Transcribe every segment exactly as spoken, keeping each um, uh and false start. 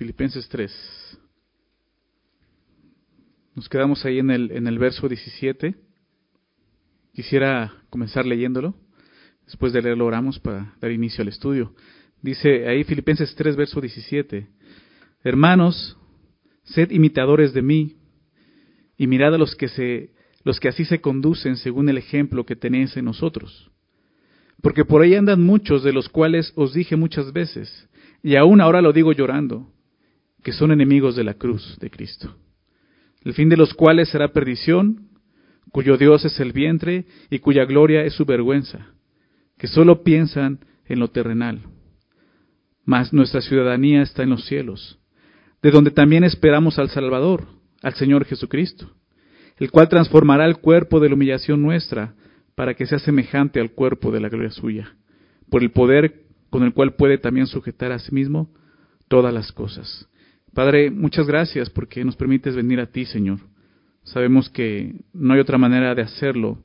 Filipenses tres. Nos quedamos ahí en el, en el verso diecisiete. Quisiera comenzar leyéndolo. Después de leerlo oramos para dar inicio al estudio. Dice ahí Filipenses tres, verso diecisiete. Hermanos, sed imitadores de mí, y mirad a los que, se, los que así se conducen según el ejemplo que tenéis en nosotros. Porque por ahí andan muchos, de los cuales os dije muchas veces, y aún ahora lo digo llorando, que son enemigos de la cruz de Cristo, el fin de los cuales será perdición, cuyo Dios es el vientre y cuya gloria es su vergüenza, que solo piensan en lo terrenal. Mas nuestra ciudadanía está en los cielos, de donde también esperamos al Salvador, al Señor Jesucristo, el cual transformará el cuerpo de la humillación nuestra para que sea semejante al cuerpo de la gloria suya, por el poder con el cual puede también sujetar a sí mismo todas las cosas. Padre, muchas gracias porque nos permites venir a ti, Señor. Sabemos que no hay otra manera de hacerlo,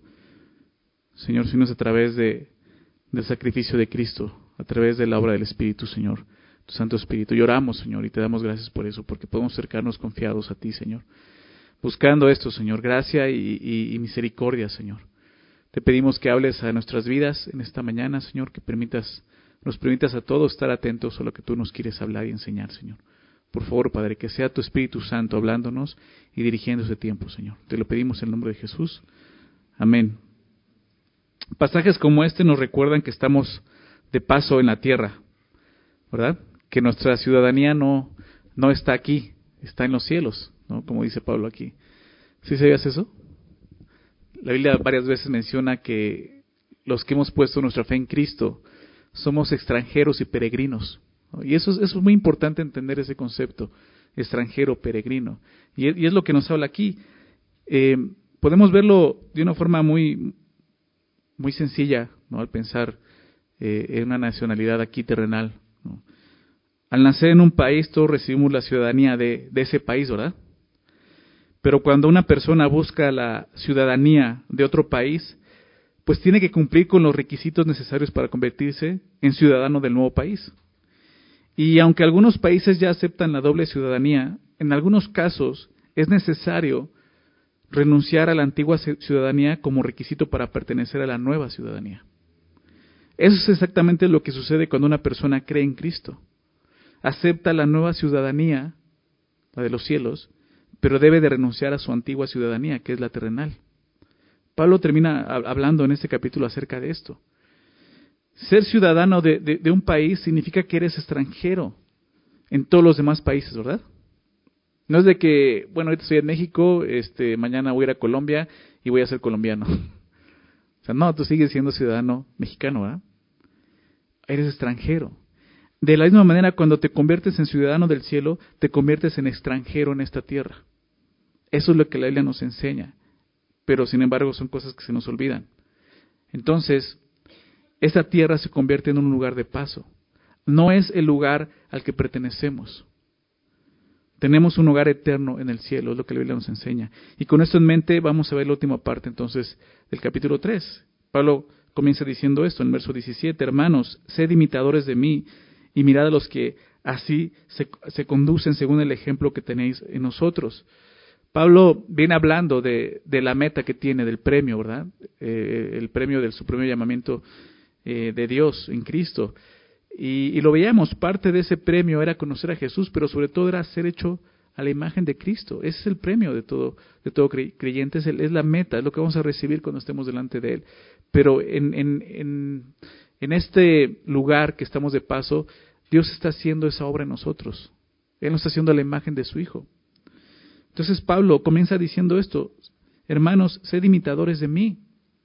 Señor, sino es a través de, del sacrificio de Cristo, a través de la obra del Espíritu, Señor, tu Santo Espíritu. Y oramos, Señor, y te damos gracias por eso, porque podemos acercarnos confiados a ti, Señor. Buscando esto, Señor, gracia y, y, y misericordia, Señor. Te pedimos que hables a nuestras vidas en esta mañana, Señor, que permitas, nos permitas a todos estar atentos a lo que tú nos quieres hablar y enseñar, Señor. Por favor, Padre, que sea tu Espíritu Santo hablándonos y dirigiendo ese tiempo, Señor. Te lo pedimos en el nombre de Jesús. Amén. Pasajes como este nos recuerdan que estamos de paso en la tierra, ¿verdad? Que nuestra ciudadanía no, no está aquí, está en los cielos, ¿no? Como dice Pablo aquí. ¿Sí sabías eso? La Biblia varias veces menciona que los que hemos puesto nuestra fe en Cristo somos extranjeros y peregrinos, ¿no? Y eso es, eso es muy importante entender ese concepto, extranjero, peregrino. Y es, y es lo que nos habla aquí. Eh, podemos verlo de una forma muy, muy sencilla, ¿no? Al pensar eh, en una nacionalidad aquí terrenal, ¿no? Al nacer en un país, todos recibimos la ciudadanía de, de ese país, ¿verdad? Pero cuando una persona busca la ciudadanía de otro país, pues tiene que cumplir con los requisitos necesarios para convertirse en ciudadano del nuevo país. Y aunque algunos países ya aceptan la doble ciudadanía, en algunos casos es necesario renunciar a la antigua ciudadanía como requisito para pertenecer a la nueva ciudadanía. Eso es exactamente lo que sucede cuando una persona cree en Cristo. Acepta la nueva ciudadanía, la de los cielos, pero debe de renunciar a su antigua ciudadanía, que es la terrenal. Pablo termina hablando en este capítulo acerca de esto. Ser ciudadano de, de, de un país significa que eres extranjero en todos los demás países, ¿verdad? No es de que, bueno, ahorita estoy en México, este, mañana voy a ir a Colombia y voy a ser colombiano. O sea, no, tú sigues siendo ciudadano mexicano, ¿verdad? Eres extranjero. De la misma manera, cuando te conviertes en ciudadano del cielo, te conviertes en extranjero en esta tierra. Eso es lo que la Biblia nos enseña. Pero, sin embargo, son cosas que se nos olvidan. Entonces, esta tierra se convierte en un lugar de paso. No es el lugar al que pertenecemos. Tenemos un hogar eterno en el cielo, es lo que la Biblia nos enseña. Y con esto en mente, vamos a ver la última parte, entonces, del capítulo tres. Pablo comienza diciendo esto en el verso diecisiete. Hermanos, sed imitadores de mí, y mirad a los que así se, se conducen según el ejemplo que tenéis en nosotros. Pablo viene hablando de, de la meta que tiene, del premio, ¿verdad? Eh, el premio del supremo llamamiento eh, de Dios en Cristo. Y, y lo veíamos, parte de ese premio era conocer a Jesús, pero sobre todo era ser hecho a la imagen de Cristo. Ese es el premio de todo, de todo creyente, es, el, es la meta, es lo que vamos a recibir cuando estemos delante de Él. Pero en, en, en, en este lugar que estamos de paso, Dios está haciendo esa obra en nosotros. Él nos está haciendo a la imagen de su Hijo. Entonces Pablo comienza diciendo esto: hermanos, sed imitadores de mí.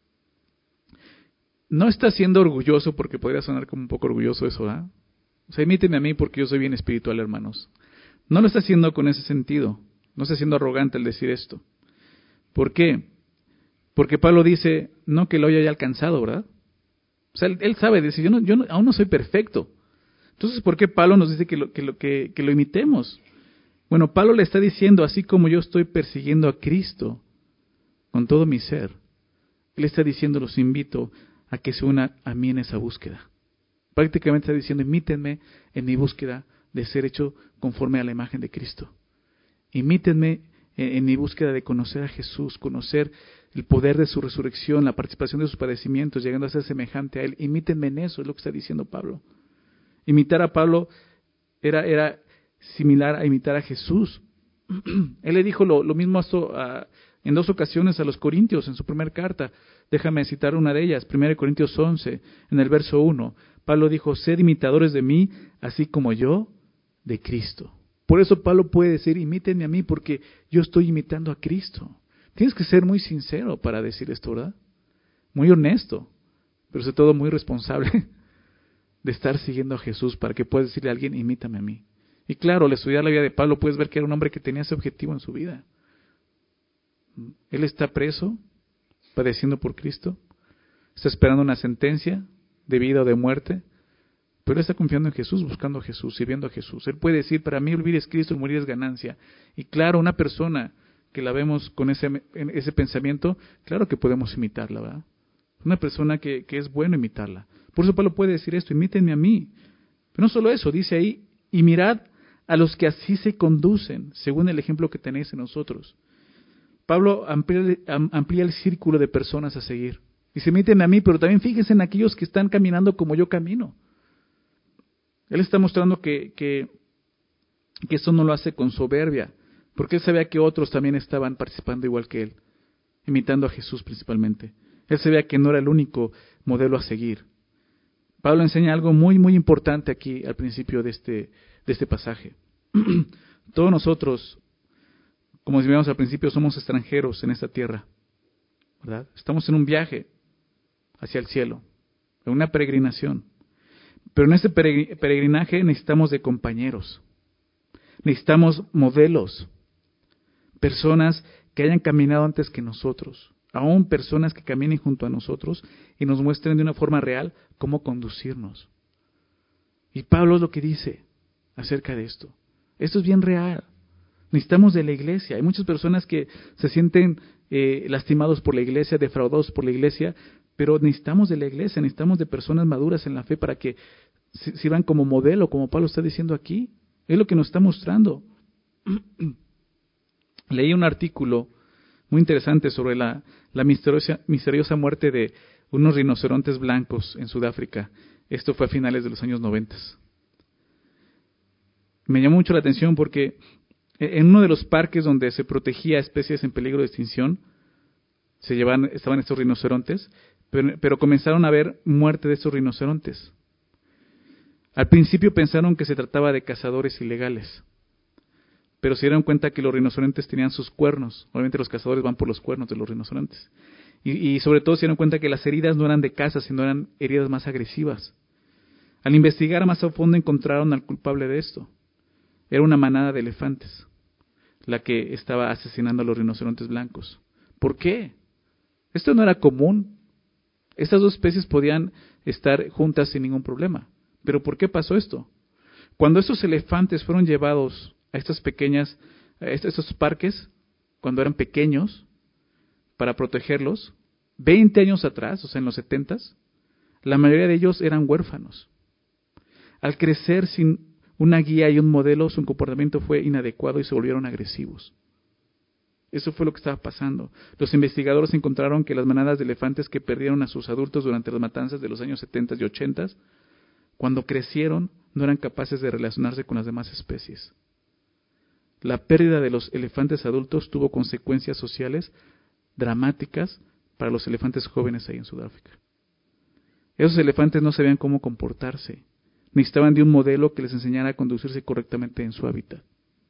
No está siendo orgulloso, porque podría sonar como un poco orgulloso eso, ¿ah? ¿eh? O sea, imítenme a mí porque yo soy bien espiritual, hermanos. No lo está haciendo con ese sentido. No está siendo arrogante al decir esto. ¿Por qué? Porque Pablo dice, no que lo haya ya alcanzado, ¿verdad? O sea, él, él sabe, dice, yo, no, yo no, aún no soy perfecto. Entonces, ¿por qué Pablo nos dice que lo, que lo, que, que lo imitemos? Bueno, Pablo le está diciendo, así como yo estoy persiguiendo a Cristo con todo mi ser, él está diciendo, los invito a que se unan a mí en esa búsqueda. Prácticamente está diciendo, imítenme en mi búsqueda de ser hecho conforme a la imagen de Cristo. Imítenme en, en mi búsqueda de conocer a Jesús, conocer el poder de su resurrección, la participación de sus padecimientos, llegando a ser semejante a Él. Imítenme en eso, es lo que está diciendo Pablo. Imitar a Pablo era, era similar a imitar a Jesús. Él le dijo lo, lo mismo a, a, en dos ocasiones a los Corintios, en su primera carta. Déjame citar una de ellas, primera Corintios once, en el verso uno. Pablo dijo, sed imitadores de mí, así como yo de Cristo. Por eso Pablo puede decir, imítenme a mí, porque yo estoy imitando a Cristo. Tienes que ser muy sincero para decir esto, ¿verdad? Muy honesto, pero sobre todo muy responsable de estar siguiendo a Jesús para que puedas decirle a alguien, imítame a mí. Y claro, al estudiar la vida de Pablo puedes ver que era un hombre que tenía ese objetivo en su vida. Él está preso, padeciendo por Cristo, está esperando una sentencia de vida o de muerte, pero él está confiando en Jesús, buscando a Jesús, sirviendo a Jesús. Él puede decir, para mí el vivir es Cristo, el morir es ganancia. Y claro, una persona que la vemos con ese, ese pensamiento, claro que podemos imitarla, ¿verdad? Una persona que, que es bueno imitarla. Por eso Pablo puede decir esto, imítenme a mí. Pero no solo eso, dice ahí, y mirad a los que así se conducen, según el ejemplo que tenéis en nosotros. Pablo amplía, amplía el círculo de personas a seguir. Dice, imítenme a mí, pero también fíjense en aquellos que están caminando como yo camino. Él está mostrando que, que, que esto no lo hace con soberbia, porque él sabía que otros también estaban participando igual que él, imitando a Jesús principalmente. Él sabía que no era el único modelo a seguir. Pablo enseña algo muy, muy importante aquí al principio de este, de este pasaje. Todos nosotros, como decíamos al principio, somos extranjeros en esta tierra, ¿verdad? Estamos en un viaje hacia el cielo, en una peregrinación. Pero en este peregrinaje necesitamos de compañeros, necesitamos modelos, personas que hayan caminado antes que nosotros, aún personas que caminen junto a nosotros y nos muestren de una forma real cómo conducirnos. Y Pablo es lo que dice acerca de esto. Esto es bien real. Necesitamos de la iglesia. Hay muchas personas que se sienten eh, lastimados por la iglesia, defraudados por la iglesia, pero necesitamos de la iglesia, necesitamos de personas maduras en la fe para que sirvan como modelo, como Pablo está diciendo aquí. Es lo que nos está mostrando. Leí un artículo muy interesante sobre la, la misteriosa, misteriosa muerte de unos rinocerontes blancos en Sudáfrica. Esto fue a finales de los años noventa. Me llamó mucho la atención porque en uno de los parques donde se protegía especies en peligro de extinción, se llevaban, estaban estos rinocerontes, pero, pero comenzaron a haber muerte de estos rinocerontes. Al principio pensaron que se trataba de cazadores ilegales, pero se dieron cuenta que los rinocerontes tenían sus cuernos. Obviamente los cazadores van por los cuernos de los rinocerontes. Y, y sobre todo se dieron cuenta que las heridas no eran de caza, sino eran heridas más agresivas. Al investigar más a fondo encontraron al culpable de esto. Era una manada de elefantes la que estaba asesinando a los rinocerontes blancos. ¿Por qué? Esto no era común. Estas dos especies podían estar juntas sin ningún problema. ¿Pero por qué pasó esto? Cuando estos elefantes fueron llevados a estas pequeñas, a estos parques, cuando eran pequeños, para protegerlos, veinte años atrás, o sea en los setentas, la mayoría de ellos eran huérfanos. Al crecer sin una guía y un modelo, su comportamiento fue inadecuado y se volvieron agresivos. Eso fue lo que estaba pasando. Los investigadores encontraron que las manadas de elefantes que perdieron a sus adultos durante las matanzas de los años setenta y ochenta, cuando crecieron, no eran capaces de relacionarse con las demás especies. La pérdida de los elefantes adultos tuvo consecuencias sociales dramáticas para los elefantes jóvenes ahí en Sudáfrica. Esos elefantes no sabían cómo comportarse. Necesitaban de un modelo que les enseñara a conducirse correctamente en su hábitat.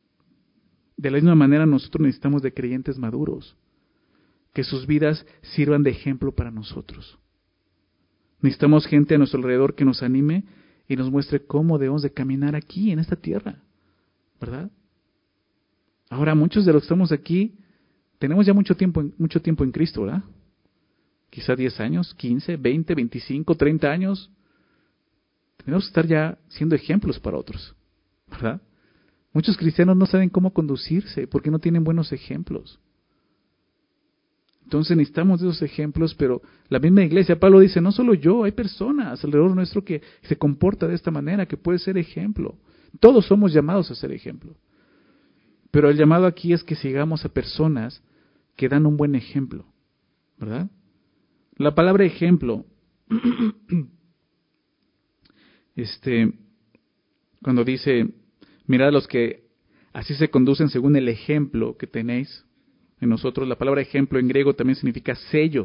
De la misma manera nosotros necesitamos de creyentes maduros, que sus vidas sirvan de ejemplo para nosotros. Necesitamos gente a nuestro alrededor que nos anime y nos muestre cómo debemos de caminar aquí, en esta tierra, ¿verdad? Ahora, muchos de los que estamos aquí, tenemos ya mucho tiempo, mucho tiempo en Cristo, ¿verdad? Quizá diez años, quince, veinte, veinticinco, treinta años. Tenemos que estar ya siendo ejemplos para otros, ¿verdad? Muchos cristianos no saben cómo conducirse porque no tienen buenos ejemplos. Entonces necesitamos de esos ejemplos, pero la misma iglesia, Pablo dice, no solo yo, hay personas alrededor nuestro que se comporta de esta manera, que puede ser ejemplo. Todos somos llamados a ser ejemplo. Pero el llamado aquí es que sigamos a personas que dan un buen ejemplo, ¿verdad? La palabra ejemplo, este, cuando dice, mirad a los que así se conducen según el ejemplo que tenéis en nosotros, la palabra ejemplo en griego también significa sello.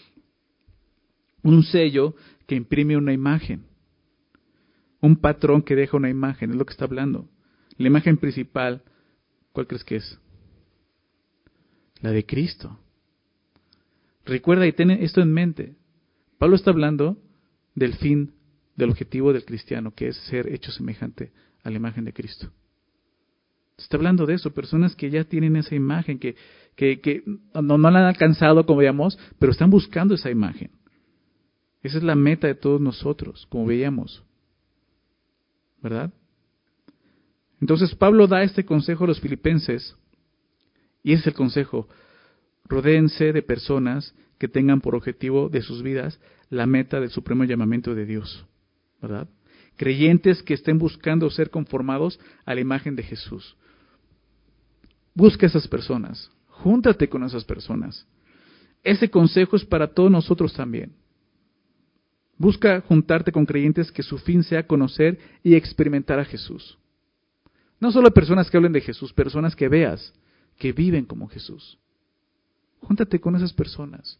Un sello que imprime una imagen. Un patrón que deja una imagen, es lo que está hablando. La imagen principal, ¿cuál crees que es? La de Cristo. Recuerda y ten esto en mente. Pablo está hablando del fin, del objetivo del cristiano, que es ser hecho semejante a la imagen de Cristo. Está hablando de eso, personas que ya tienen esa imagen, que, que, que no, no la han alcanzado, como veíamos, pero están buscando esa imagen. Esa es la meta de todos nosotros, como veíamos. ¿Verdad? Entonces Pablo da este consejo a los filipenses, y ese es el consejo: rodéense de personas que tengan por objetivo de sus vidas la meta del supremo llamamiento de Dios, ¿verdad? Creyentes que estén buscando ser conformados a la imagen de Jesús. Busca esas personas, júntate con esas personas. Ese consejo es para todos nosotros también. Busca juntarte con creyentes que su fin sea conocer y experimentar a Jesús. No solo personas que hablen de Jesús, personas que veas, que viven como Jesús. Júntate con esas personas.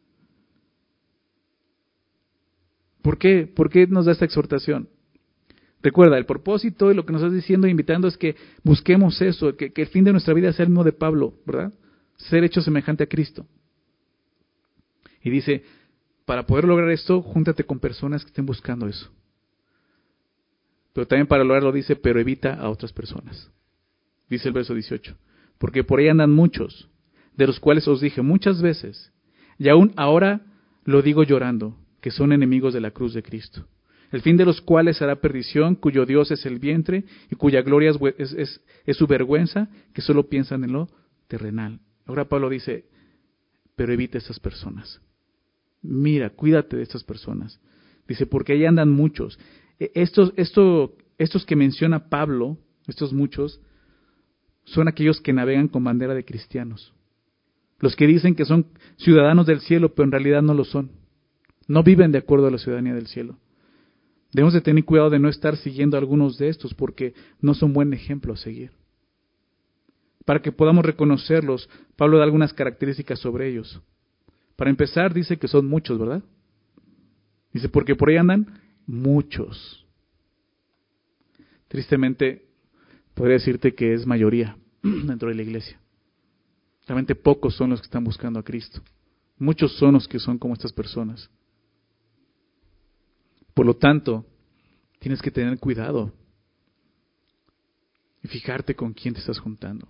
¿Por qué? ¿Por qué nos da esta exhortación? Recuerda, el propósito y lo que nos estás diciendo e invitando es que busquemos eso, que, que el fin de nuestra vida sea el mismo de Pablo, ¿verdad? Ser hecho semejante a Cristo. Y dice, para poder lograr esto, júntate con personas que estén buscando eso. Pero también para lograrlo dice, pero evita a otras personas. Dice el verso dieciocho, porque por ahí andan muchos, de los cuales os dije muchas veces, y aún ahora lo digo llorando, que son enemigos de la cruz de Cristo, el fin de los cuales será perdición, cuyo Dios es el vientre, y cuya gloria es, es, es, es su vergüenza, que solo piensan en lo terrenal. Ahora Pablo dice, pero evita a estas personas. Mira, cuídate de estas personas. Dice, porque ahí andan muchos. Estos, estos, estos que menciona Pablo, estos muchos, son aquellos que navegan con bandera de cristianos. Los que dicen que son ciudadanos del cielo, pero en realidad no lo son. No viven de acuerdo a la ciudadanía del cielo. Debemos de tener cuidado de no estar siguiendo a algunos de estos, porque no son buen ejemplo a seguir. Para que podamos reconocerlos, Pablo da algunas características sobre ellos. Para empezar, dice que son muchos, ¿verdad? Dice, porque por ahí andan muchos. Tristemente, podría decirte que es mayoría dentro de la iglesia. Realmente pocos son los que están buscando a Cristo. Muchos son los que son como estas personas. Por lo tanto, tienes que tener cuidado y fijarte con quién te estás juntando.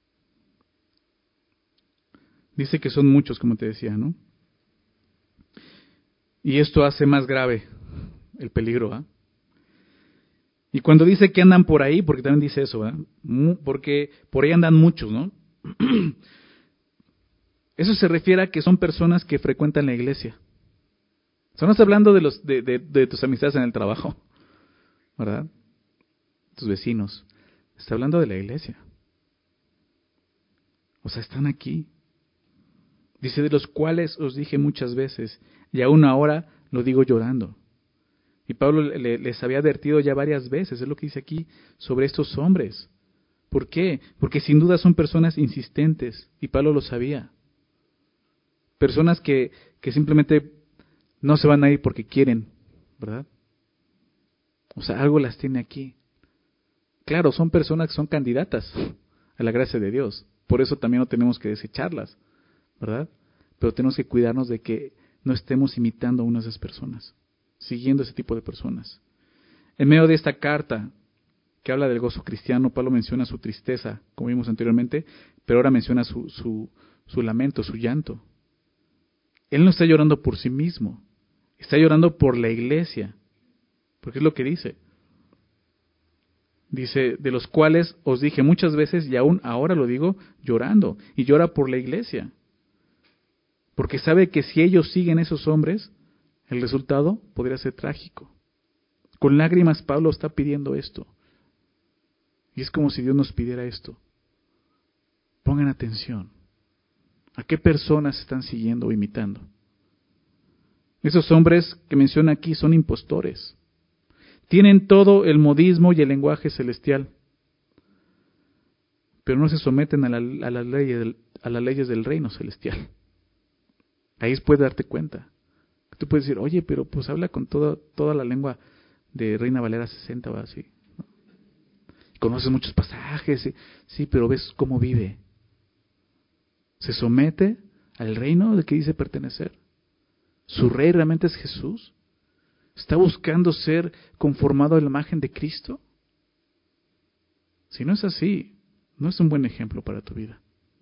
Dice que son muchos, como te decía, ¿no? Y esto hace más grave el peligro, ¿ah? Y cuando dice que andan por ahí, porque también dice eso, ¿verdad? Porque por ahí andan muchos, ¿no? Eso se refiere a que son personas que frecuentan la iglesia. O sea, no está hablando de, los, de, de, de tus amistades en el trabajo, ¿verdad? Tus vecinos. Está hablando de la iglesia. O sea, están aquí. Dice, de los cuales os dije muchas veces, y aún ahora lo digo llorando. Y Pablo le, les había advertido ya varias veces, es lo que dice aquí, sobre estos hombres. ¿Por qué? Porque sin duda son personas insistentes, y Pablo lo sabía. Personas que, que simplemente no se van a ir porque quieren, ¿verdad? O sea, algo las tiene aquí. Claro, son personas que son candidatas a la gracia de Dios. Por eso también no tenemos que desecharlas, ¿verdad? Pero tenemos que cuidarnos de que no estemos imitando a una de esas personas, siguiendo ese tipo de personas. En medio de esta carta que habla del gozo cristiano, Pablo menciona su tristeza, como vimos anteriormente, pero ahora menciona su, su, su lamento, su llanto. Él no está llorando por sí mismo, está llorando por la iglesia, porque es lo que dice. Dice, de los cuales os dije muchas veces, y aún ahora lo digo, llorando, y llora por la iglesia. Porque sabe que si ellos siguen esos hombres, el resultado podría ser trágico. Con lágrimas Pablo está pidiendo esto. Y es como si Dios nos pidiera esto. Pongan atención. ¿A qué personas están siguiendo o imitando? Esos hombres que menciona aquí son impostores. Tienen todo el modismo y el lenguaje celestial, pero no se someten a, la, a, las leyes del, a las leyes del reino celestial. Ahí puedes darte cuenta. Tú puedes decir, oye, pero pues habla con toda, toda la lengua de Reina Valera sesenta, ¿va? Así. Conoces muchos pasajes, sí, sí, pero ves cómo vive. Se somete al reino de que dice pertenecer. ¿Su rey realmente es Jesús? ¿Está buscando ser conformado a la imagen de Cristo? Si no es así, no es un buen ejemplo para tu vida.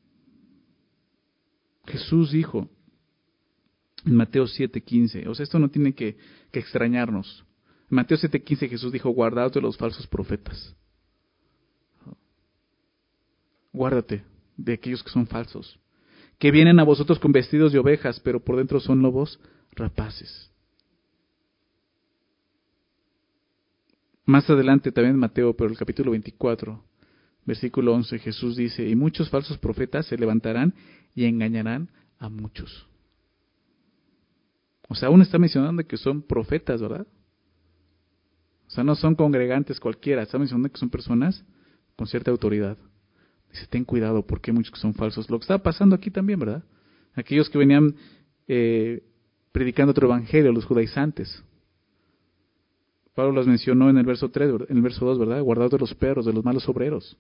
Jesús dijo en Mateo siete quince, o sea, esto no tiene que, que extrañarnos. En Mateo siete quince Jesús dijo, guardaos de los falsos profetas. Guárdate de aquellos que son falsos, que vienen a vosotros con vestidos de ovejas, pero por dentro son lobos rapaces. Más adelante también en Mateo, pero el capítulo veinticuatro, versículo once, Jesús dice, y muchos falsos profetas se levantarán y engañarán a muchos. O sea, aún está mencionando que son profetas, ¿verdad? O sea, no son congregantes cualquiera, está mencionando que son personas con cierta autoridad. Dice, ten cuidado porque hay muchos que son falsos. Lo que estaba pasando aquí también, ¿verdad? Aquellos que venían eh, predicando otro evangelio, los judaizantes. Pablo los mencionó en el verso tres, en el verso dos, ¿verdad? Guardaos de los perros, de los malos obreros.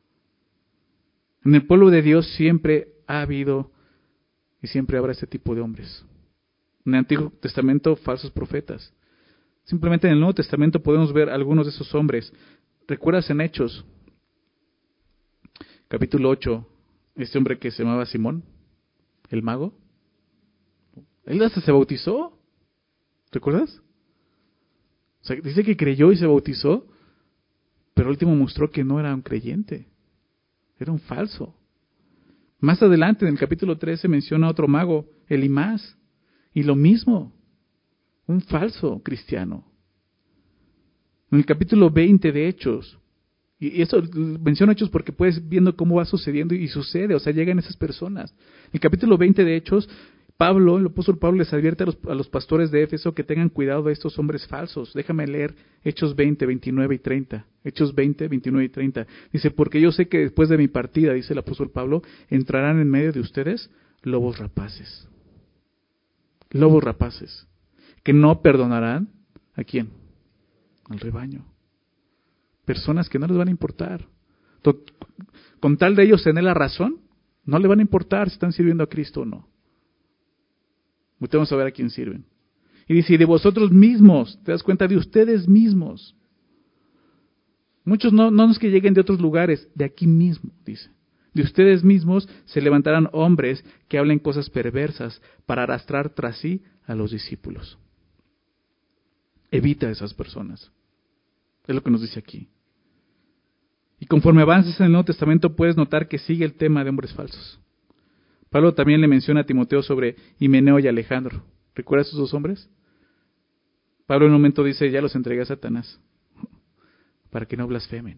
En el pueblo de Dios siempre ha habido y siempre habrá este tipo de hombres. En el Antiguo Testamento, falsos profetas. Simplemente en el Nuevo Testamento podemos ver algunos de esos hombres. ¿Recuerdas en Hechos? Capítulo ocho, este hombre que se llamaba Simón, el mago. Él hasta se bautizó. ¿Recuerdas? O sea, dice que creyó y se bautizó, pero al último mostró que no era un creyente. Era un falso. Más adelante, en el capítulo trece, menciona a otro mago, Elimás. Y lo mismo, un falso cristiano. En el capítulo veinte de Hechos, y eso menciono Hechos porque puedes viendo cómo va sucediendo y sucede, o sea, llegan esas personas. En el capítulo veinte de Hechos, Pablo, el apóstol Pablo les advierte a los, a los pastores de Éfeso que tengan cuidado de estos hombres falsos. Déjame leer Hechos veinte, veintinueve y treinta. Hechos veinte, veintinueve y treinta. Dice, porque yo sé que después de mi partida, dice el apóstol Pablo, entrarán en medio de ustedes lobos rapaces. Lobos rapaces. Que no perdonarán, ¿a quién? Al rebaño. Personas que no les van a importar. Con tal de ellos tener la razón, no le van a importar si están sirviendo a Cristo o no. Ahorita vamos a ver a quién sirven. Y dice, y de vosotros mismos, te das cuenta, de ustedes mismos. Muchos no, no es que lleguen de otros lugares, de aquí mismo, dice. De ustedes mismos se levantarán hombres que hablen cosas perversas para arrastrar tras sí a los discípulos. Evita a esas personas. Es lo que nos dice aquí. Y conforme avances en el Nuevo Testamento puedes notar que sigue el tema de hombres falsos. Pablo también le menciona a Timoteo sobre Himeneo y Alejandro. ¿Recuerdas esos dos hombres? Pablo en un momento dice, ya los entregué a Satanás, para que no blasfemen.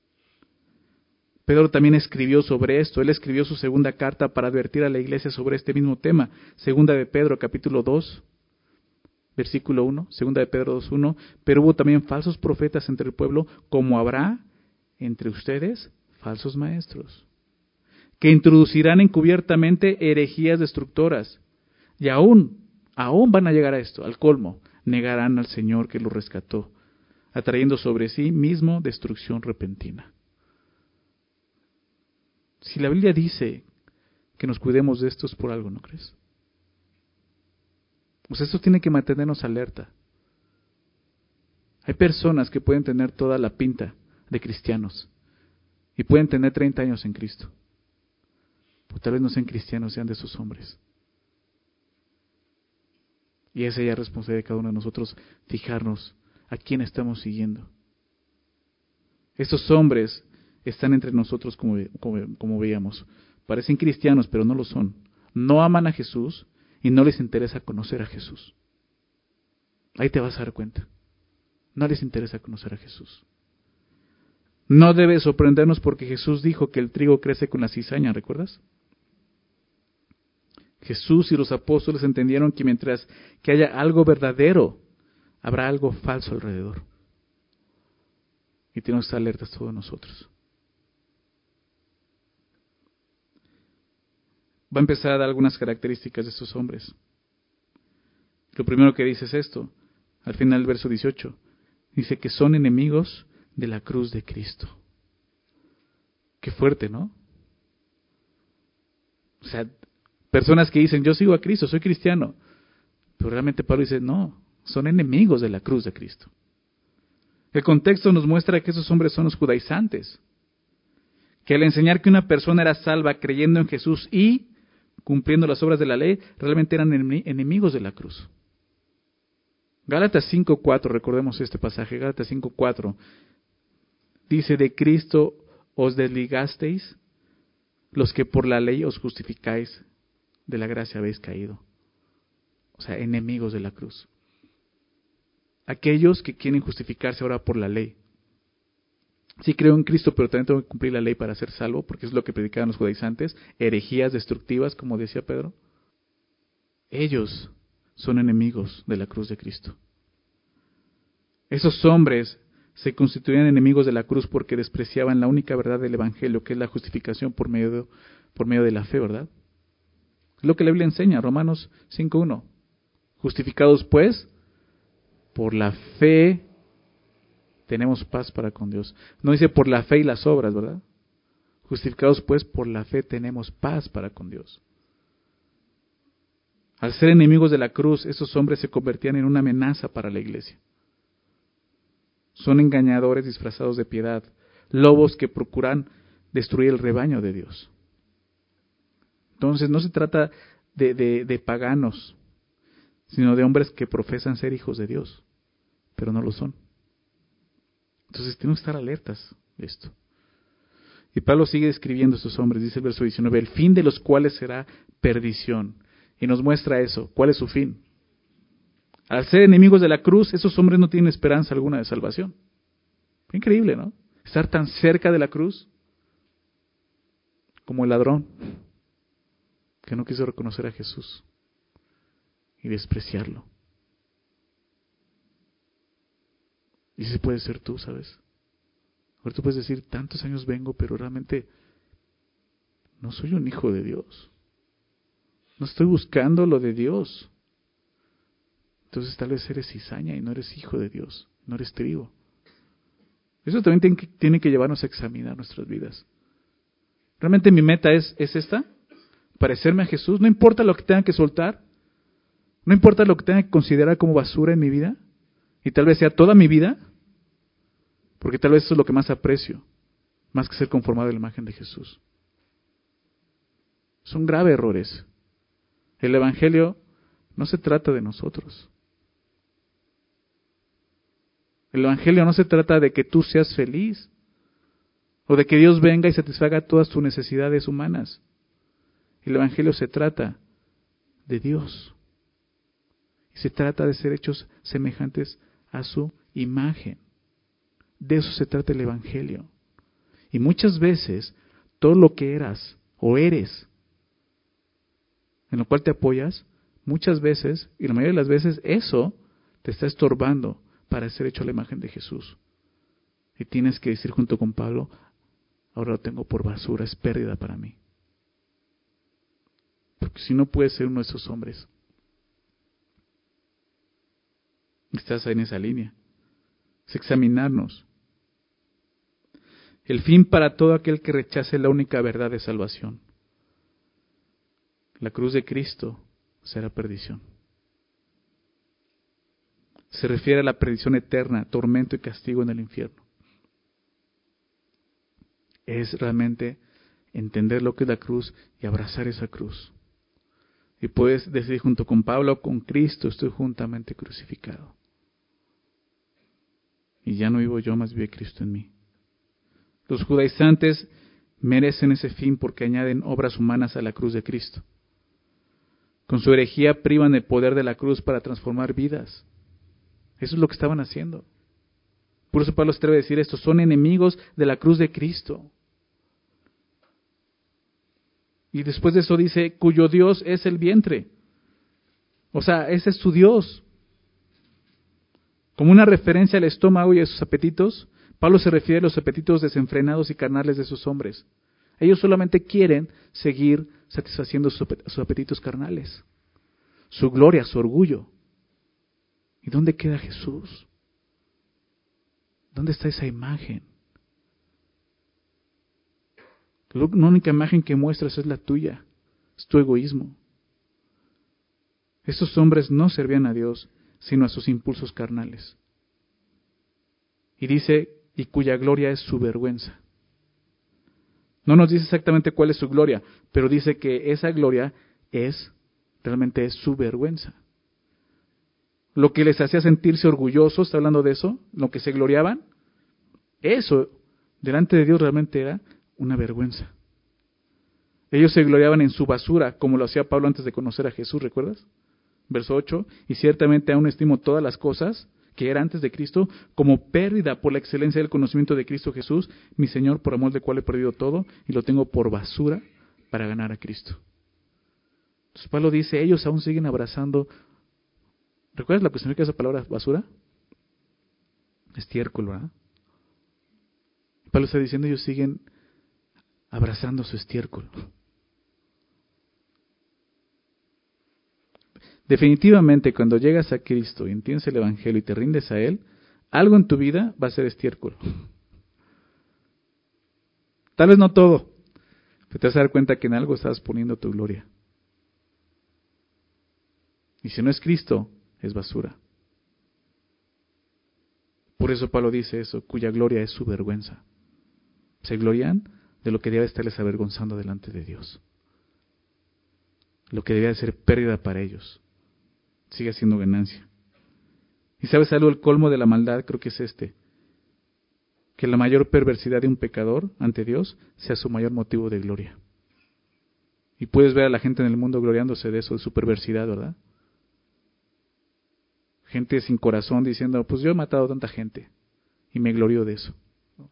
Pedro también escribió sobre esto. Él escribió su segunda carta para advertir a la iglesia sobre este mismo tema. Segunda de Pedro, capítulo dos, versículo uno. Segunda de Pedro dos, uno. Pero hubo también falsos profetas entre el pueblo, como habrá entre ustedes falsos maestros, que introducirán encubiertamente herejías destructoras. Y aún, aún van a llegar a esto, al colmo. Negarán al Señor que los rescató, atrayendo sobre sí mismo destrucción repentina. Si la Biblia dice que nos cuidemos de esto es por algo, ¿no crees? Pues esto tiene que mantenernos alerta. Hay personas que pueden tener toda la pinta de cristianos y pueden tener treinta años en Cristo. O tal vez no sean cristianos, sean de esos hombres. Y esa ya es responsabilidad de cada uno de nosotros, fijarnos a quién estamos siguiendo. Estos hombres están entre nosotros como, como, como veíamos. Parecen cristianos, pero no lo son. No aman a Jesús y no les interesa conocer a Jesús. Ahí te vas a dar cuenta. No les interesa conocer a Jesús. No debe sorprendernos porque Jesús dijo que el trigo crece con la cizaña, ¿recuerdas? Jesús y los apóstoles entendieron que mientras que haya algo verdadero, habrá algo falso alrededor. Y tenemos que estar alertas todos nosotros. Va a empezar a dar algunas características de estos hombres. Lo primero que dice es esto, al final del verso dieciocho. Dice que son enemigos de la cruz de Cristo. Qué fuerte, ¿no? O sea, personas que dicen, yo sigo a Cristo, soy cristiano. Pero realmente Pablo dice, no, son enemigos de la cruz de Cristo. El contexto nos muestra que esos hombres son los judaizantes. Que al enseñar que una persona era salva creyendo en Jesús y cumpliendo las obras de la ley, realmente eran enemigos de la cruz. Gálatas cinco cuatro, recordemos este pasaje, Gálatas cinco cuatro. Dice, de Cristo os desligasteis, los que por la ley os justificáis, de la gracia habéis caído. O sea, enemigos de la cruz. Aquellos que quieren justificarse ahora por la ley. Sí creo en Cristo, pero también tengo que cumplir la ley para ser salvo, porque es lo que predicaban los judaizantes, herejías destructivas, como decía Pedro. Ellos son enemigos de la cruz de Cristo. Esos hombres se constituían enemigos de la cruz porque despreciaban la única verdad del Evangelio, que es la justificación por medio de, por medio de la fe, ¿verdad? Es lo que la Biblia enseña, Romanos cinco uno. Justificados pues, por la fe, tenemos paz para con Dios. No dice por la fe y las obras, ¿verdad? Justificados pues, por la fe tenemos paz para con Dios. Al ser enemigos de la cruz, esos hombres se convertían en una amenaza para la iglesia. Son engañadores disfrazados de piedad, lobos que procuran destruir el rebaño de Dios. Entonces no se trata de, de, de paganos, sino de hombres que profesan ser hijos de Dios, pero no lo son. Entonces tenemos que estar alertas de esto. Y Pablo sigue describiendo a estos hombres, dice el verso diecinueve, el fin de los cuales será perdición. Y nos muestra eso, ¿cuál es su fin? Al ser enemigos de la cruz, esos hombres no tienen esperanza alguna de salvación. Increíble, ¿no? Estar tan cerca de la cruz como el ladrón que no quiso reconocer a Jesús y despreciarlo. Y ese puede ser tú, ¿sabes? Ahora tú puedes decir, tantos años vengo, pero realmente no soy un hijo de Dios. No estoy buscando lo de Dios. Entonces tal vez eres cizaña y no eres hijo de Dios, no eres trigo. Eso también tiene que, tiene que llevarnos a examinar nuestras vidas. ¿Realmente mi meta es, es esta? ¿Parecerme a Jesús? No importa lo que tenga que soltar. No importa lo que tenga que considerar como basura en mi vida. Y tal vez sea toda mi vida. Porque tal vez eso es lo que más aprecio. Más que ser conformado a la imagen de Jesús. Son graves errores. El Evangelio no se trata de nosotros. El Evangelio no se trata de que tú seas feliz o de que Dios venga y satisfaga todas tus necesidades humanas. El Evangelio se trata de Dios. Y se trata de ser hechos semejantes a su imagen. De eso se trata el Evangelio. Y muchas veces todo lo que eras o eres, en lo cual te apoyas, muchas veces, y la mayoría de las veces, eso te está estorbando para ser hecho a la imagen de Jesús. Y tienes que decir junto con Pablo, ahora lo tengo por basura, es pérdida para mí. Porque si no puedes ser uno de esos hombres, estás en esa línea. Es examinarnos. El fin para todo aquel que rechace la única verdad de salvación. La cruz de Cristo será perdición. Se refiere a la perdición eterna, tormento y castigo en el infierno. Es realmente entender lo que es la cruz y abrazar esa cruz. Y puedes decir junto con Pablo, con Cristo estoy juntamente crucificado. Y ya no vivo yo, más vive Cristo en mí. Los judaizantes merecen ese fin porque añaden obras humanas a la cruz de Cristo. Con su herejía privan el poder de la cruz para transformar vidas. Eso es lo que estaban haciendo. Por eso Pablo se atreve a decir esto, son enemigos de la cruz de Cristo. Y después de eso dice, cuyo Dios es el vientre. O sea, ese es su Dios. Como una referencia al estómago y a sus apetitos, Pablo se refiere a los apetitos desenfrenados y carnales de sus hombres. Ellos solamente quieren seguir satisfaciendo sus apetitos carnales, su gloria, su orgullo. ¿Y dónde queda Jesús? ¿Dónde está esa imagen? La única imagen que muestras es la tuya, es tu egoísmo. Estos hombres no servían a Dios, sino a sus impulsos carnales. Y dice, y cuya gloria es su vergüenza. No nos dice exactamente cuál es su gloria, pero dice que esa gloria es, realmente es su vergüenza. Lo que les hacía sentirse orgullosos, está hablando de eso, lo que se gloriaban, eso delante de Dios realmente era una vergüenza. Ellos se gloriaban en su basura, como lo hacía Pablo antes de conocer a Jesús, ¿recuerdas? Verso ocho, y ciertamente aún estimo todas las cosas que era antes de Cristo, como pérdida por la excelencia del conocimiento de Cristo Jesús, mi Señor, por amor del cual he perdido todo, y lo tengo por basura para ganar a Cristo. Entonces Pablo dice, ellos aún siguen abrazando. ¿Recuerdas lo que significa esa palabra basura? Estiércol, ¿verdad? Pablo está diciendo, ellos siguen abrazando su estiércol. Definitivamente, cuando llegas a Cristo y entiendes el Evangelio y te rindes a Él, algo en tu vida va a ser estiércol. Tal vez no todo, pero te vas a dar cuenta que en algo estás poniendo tu gloria. Y si no es Cristo, es basura. Por eso Pablo dice eso, cuya gloria es su vergüenza. Se glorian de lo que debe estarles avergonzando delante de Dios. Lo que debía de ser pérdida para ellos, sigue siendo ganancia. ¿Y sabes algo? El colmo de la maldad creo que es este, que la mayor perversidad de un pecador ante Dios sea su mayor motivo de gloria. Y puedes ver a la gente en el mundo gloriándose de eso, de su perversidad, ¿verdad? Gente sin corazón diciendo, pues yo he matado a tanta gente y me glorío de eso.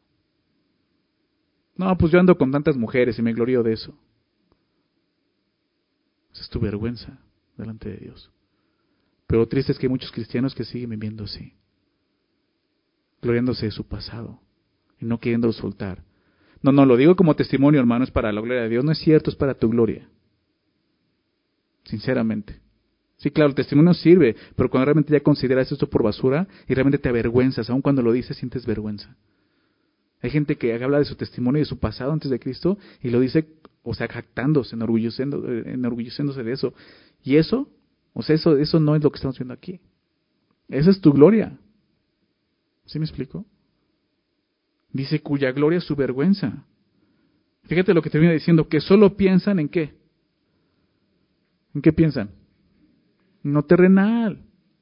No, pues yo ando con tantas mujeres y me glorío de eso. Esa es tu vergüenza delante de Dios. Pero lo triste es que hay muchos cristianos que siguen viviendo así, gloriándose de su pasado y no queriendo soltar. No, no, lo digo como testimonio, hermano, es para la gloria de Dios. No es cierto, es para tu gloria. Sinceramente. Sí, claro, el testimonio sirve, pero cuando realmente ya consideras esto por basura y realmente te avergüenzas, aun cuando lo dices sientes vergüenza. Hay gente que habla de su testimonio y de su pasado antes de Cristo y lo dice, o sea, jactándose, enorgulleciendo, enorgulleciéndose de eso. Y eso, o sea, eso, eso no es lo que estamos viendo aquí. Esa es tu gloria. ¿Sí me explico? Dice, cuya gloria es su vergüenza. Fíjate lo que termina diciendo, que solo piensan en qué. ¿En qué piensan? En lo terrenal.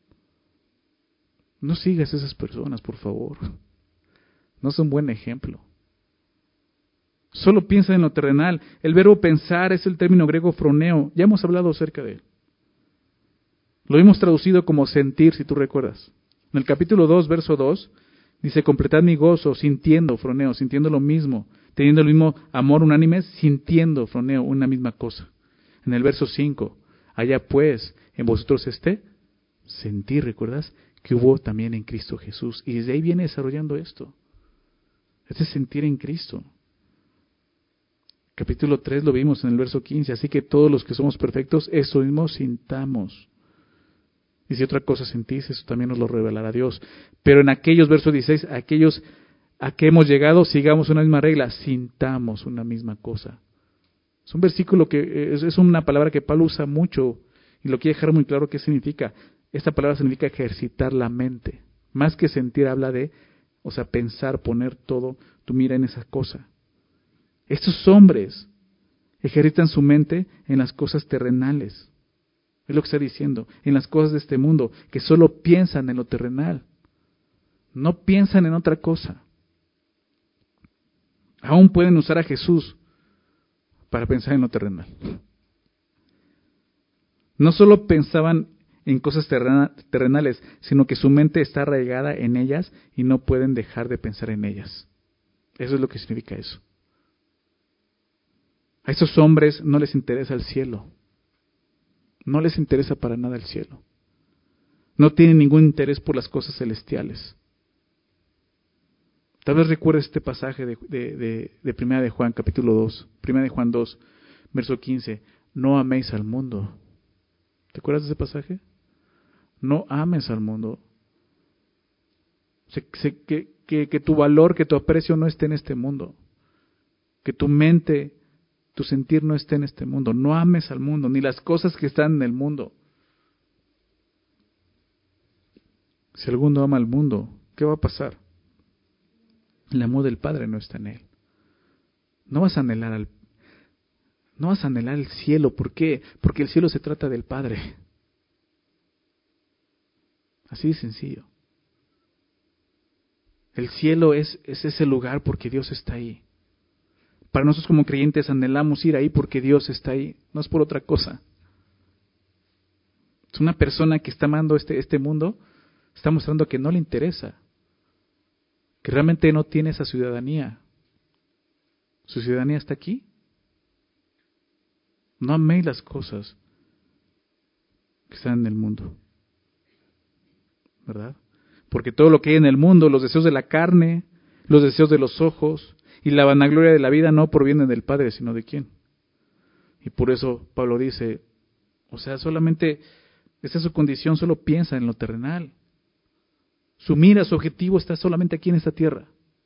No sigas a esas personas, por favor. No son buen ejemplo. Solo piensan en lo terrenal. El verbo pensar es el término griego froneo. Ya hemos hablado acerca de él. Lo hemos traducido como sentir, si tú recuerdas. En el capítulo dos, verso dos, dice, completad mi gozo, sintiendo, froneo, sintiendo lo mismo, teniendo el mismo amor unánime, sintiendo, froneo, una misma cosa. En el verso cinco, allá pues, en vosotros este sentir, ¿recuerdas? Que hubo también en Cristo Jesús. Y desde ahí viene desarrollando esto. Este sentir en Cristo. Capítulo tres lo vimos en el verso quince, así que todos los que somos perfectos, eso mismo sintamos. Y si otra cosa sentís, eso también nos lo revelará Dios. Pero en aquellos, versos dieciséis, aquellos a que hemos llegado, sigamos una misma regla, sintamos una misma cosa. Es un versículo que es, es una palabra que Pablo usa mucho y lo quiere dejar muy claro qué significa. Esta palabra significa ejercitar la mente. Más que sentir, habla de, o sea, pensar, poner todo, tu mira en esa cosa. Estos hombres ejercitan su mente en las cosas terrenales. Es lo que está diciendo, en las cosas de este mundo, que solo piensan en lo terrenal. No piensan en otra cosa. Aún pueden usar a Jesús para pensar en lo terrenal. No solo pensaban en cosas terrena, terrenales, sino que su mente está arraigada en ellas y no pueden dejar de pensar en ellas. Eso es lo que significa eso. A esos hombres no les interesa el cielo. No les interesa para nada el cielo. No tienen ningún interés por las cosas celestiales. Tal vez recuerdes este pasaje de, de, de, de Primera de Juan, capítulo dos. Primera de Juan dos, verso quince. No améis al mundo. ¿Te acuerdas de ese pasaje? No ames al mundo. Se, se, que, que, que tu valor, que tu aprecio no esté en este mundo. Que tu mente, tu sentir no esté en este mundo. No ames al mundo, ni las cosas que están en el mundo. Si alguno ama al mundo, ¿qué va a pasar? El amor del Padre no está en él. No vas a anhelar al, no vas a anhelar el cielo. ¿Por qué? Porque el cielo se trata del Padre. Así de sencillo. El cielo es, es ese lugar porque Dios está ahí. Para nosotros como creyentes anhelamos ir ahí porque Dios está ahí. No es por otra cosa. Es una persona que está amando este, este mundo, está mostrando que no le interesa. Que realmente no tiene esa ciudadanía. ¿Su ciudadanía está aquí? No améis las cosas que están en el mundo. ¿Verdad? Porque todo lo que hay en el mundo, los deseos de la carne, los deseos de los ojos y la vanagloria de la vida no provienen del Padre, sino de quién. Y por eso Pablo dice, o sea, solamente, esta es su condición, solo piensa en lo terrenal. Su mira, su objetivo está solamente aquí en esta tierra.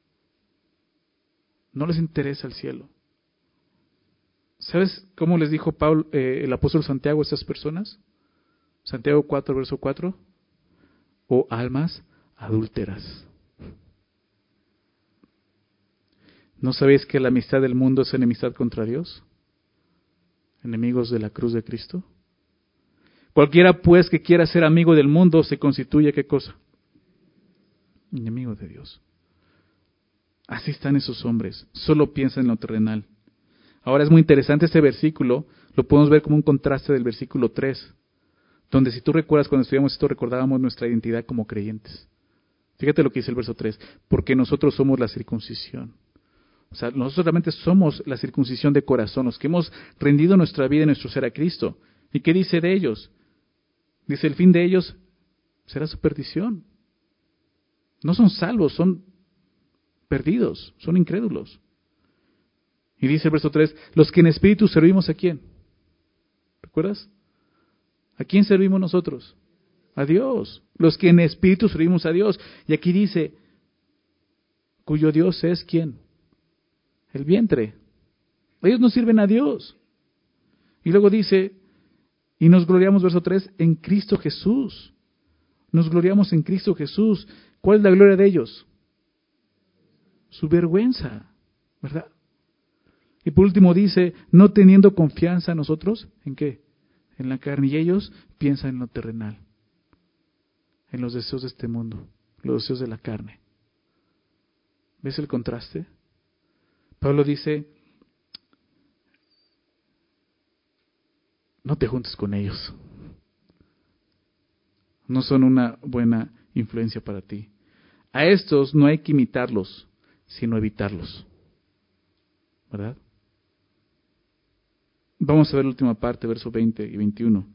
No les interesa el cielo. ¿Sabes cómo les dijo Pablo, eh, el apóstol Santiago a estas personas? Santiago cuatro, verso cuatro. O almas adúlteras. ¿No sabéis que la amistad del mundo es enemistad contra Dios? Enemigos de la cruz de Cristo. Cualquiera pues que quiera ser amigo del mundo se constituye, ¿qué cosa? Enemigo de Dios. Así están esos hombres, solo piensan en lo terrenal. Ahora es muy interesante este versículo, lo podemos ver como un contraste del versículo tres, donde si tú recuerdas cuando estudiamos esto recordábamos nuestra identidad como creyentes. Fíjate lo que dice el verso tres, porque nosotros somos la circuncisión. O sea, nosotros realmente somos la circuncisión de corazón, los que hemos rendido nuestra vida y nuestro ser a Cristo. ¿Y qué dice de ellos? Dice, el fin de ellos será su perdición. No son salvos, son perdidos, son incrédulos. Y dice el verso tres, los que en espíritu servimos ¿a quién? ¿Recuerdas? ¿A quién servimos nosotros? A Dios. Los que en espíritu servimos a Dios. Y aquí dice, cuyo Dios es ¿quién? El vientre. Ellos no sirven a Dios. Y luego dice, y nos gloriamos, verso tres, en Cristo Jesús. Nos gloriamos en Cristo Jesús. ¿Cuál es la gloria de ellos? Su vergüenza, ¿verdad? Y por último dice, no teniendo confianza nosotros, ¿en qué? En la carne. Y ellos piensan en lo terrenal, en los deseos de este mundo, los deseos de la carne. ¿Ves el contraste? Pablo dice, no te juntes con ellos. No son una buena influencia para ti. A estos no hay que imitarlos, sino evitarlos. ¿Verdad? Vamos a ver la última parte, versos veinte y veintiuno.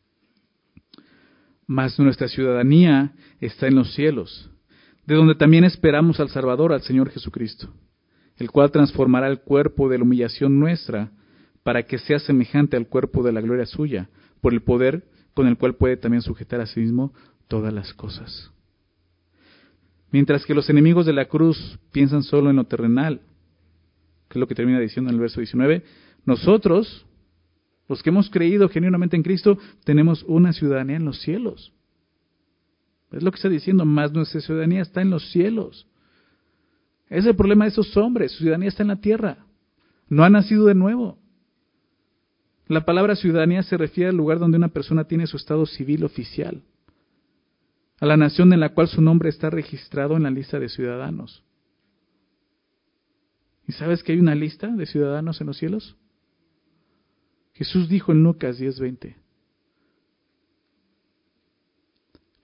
Mas nuestra ciudadanía está en los cielos, de donde también esperamos al Salvador, al Señor Jesucristo, el cual transformará el cuerpo de la humillación nuestra para que sea semejante al cuerpo de la gloria suya, por el poder con el cual puede también sujetar a sí mismo todas las cosas. Mientras que los enemigos de la cruz piensan solo en lo terrenal, que es lo que termina diciendo en el verso diecinueve, nosotros, los que hemos creído genuinamente en Cristo, tenemos una ciudadanía en los cielos. Es lo que está diciendo, más nuestra ciudadanía está en los cielos. Ese es el problema de esos hombres, su ciudadanía está en la tierra. No han nacido de nuevo. La palabra ciudadanía se refiere al lugar donde una persona tiene su estado civil oficial, a la nación en la cual su nombre está registrado en la lista de ciudadanos. ¿Y sabes que hay una lista de ciudadanos en los cielos? Jesús dijo en Lucas diez veinte,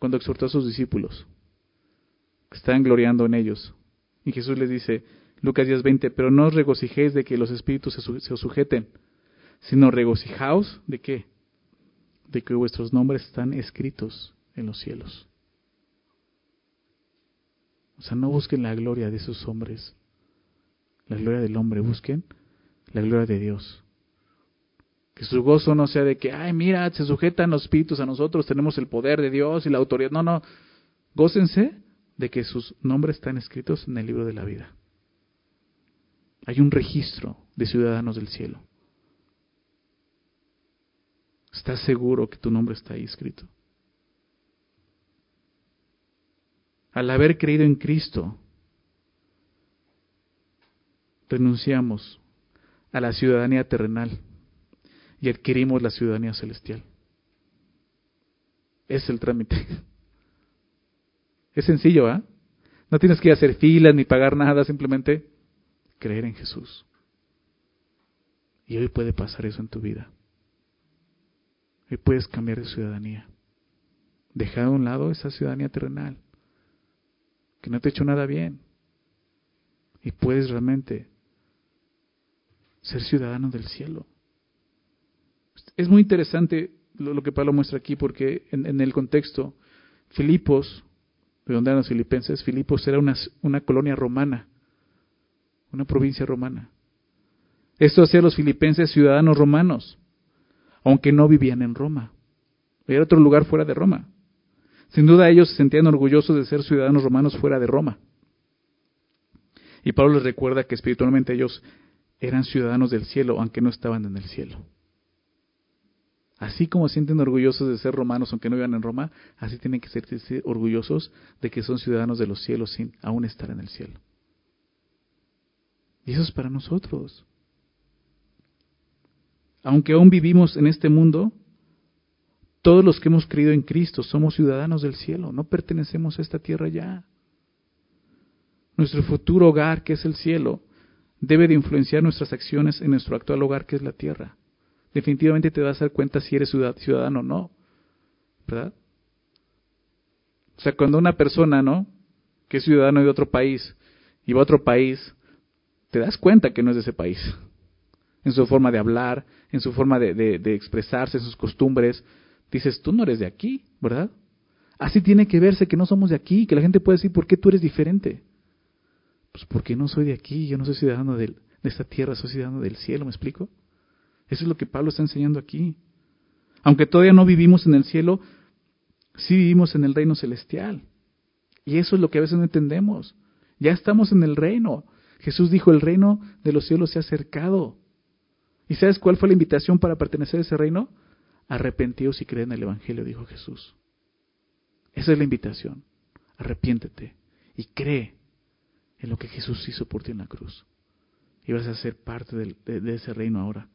cuando exhortó a sus discípulos, que estaban gloriando en ellos. Y Jesús les dice, Lucas diez veinte, pero no os regocijéis de que los espíritus se, su- se os sujeten, sino regocijaos de qué, de que vuestros nombres están escritos en los cielos. O sea, no busquen la gloria de esos hombres, la gloria del hombre, busquen la gloria de Dios. Que su gozo no sea de que, ay, mira, se sujetan los espíritus a nosotros, tenemos el poder de Dios y la autoridad. No, no, gócense de que sus nombres están escritos en el libro de la vida. Hay un registro de ciudadanos del cielo. ¿Estás seguro que tu nombre está ahí escrito? Al haber creído en Cristo, renunciamos a la ciudadanía terrenal y adquirimos la ciudadanía celestial. Es el trámite. Es sencillo, ¿ah? ¿eh? No tienes que ir a hacer filas ni pagar nada, simplemente creer en Jesús. Y hoy puede pasar eso en tu vida. Hoy puedes cambiar de ciudadanía. Dejar a un lado esa ciudadanía terrenal, que no te ha hecho nada bien. Y puedes realmente ser ciudadano del cielo. Es muy interesante lo, lo que Pablo muestra aquí, porque en, en el contexto, Filipos, de donde eran los filipenses, Filipos era una, una colonia romana, una provincia romana. Esto hacía a los filipenses ciudadanos romanos, aunque no vivían en Roma. Era otro lugar fuera de Roma. Sin duda ellos se sentían orgullosos de ser ciudadanos romanos fuera de Roma. Y Pablo les recuerda que espiritualmente ellos eran ciudadanos del cielo, aunque no estaban en el cielo. Así como sienten orgullosos de ser romanos, aunque no vivan en Roma, así tienen que sentirse orgullosos de que son ciudadanos de los cielos sin aún estar en el cielo. Y eso es para nosotros. Aunque aún vivimos en este mundo, todos los que hemos creído en Cristo somos ciudadanos del cielo, no pertenecemos a esta tierra ya. Nuestro futuro hogar, que es el cielo, debe de influenciar nuestras acciones en nuestro actual hogar, que es la tierra. Definitivamente te vas a dar cuenta si eres ciudadano o no, ¿verdad? O sea, cuando una persona, ¿no?, que es ciudadano de otro país y va a otro país, te das cuenta que no es de ese país. En su forma de hablar, en su forma de, de, de expresarse, en sus costumbres. Dices, tú no eres de aquí, ¿verdad? Así tiene que verse que no somos de aquí, que la gente puede decir, ¿por qué tú eres diferente? Pues porque no soy de aquí, yo no soy ciudadano de, de esta tierra, soy ciudadano del cielo, ¿me explico? Eso es lo que Pablo está enseñando aquí. Aunque todavía no vivimos en el cielo, sí vivimos en el reino celestial. Y eso es lo que a veces no entendemos. Ya estamos en el reino. Jesús dijo, el reino de los cielos se ha acercado. ¿Y sabes cuál fue la invitación para pertenecer a ese reino? Arrepentíos y creed en el Evangelio, dijo Jesús. Esa es la invitación. Arrepiéntete y cree en lo que Jesús hizo por ti en la cruz. Y vas a ser parte del, de, de ese reino ahora.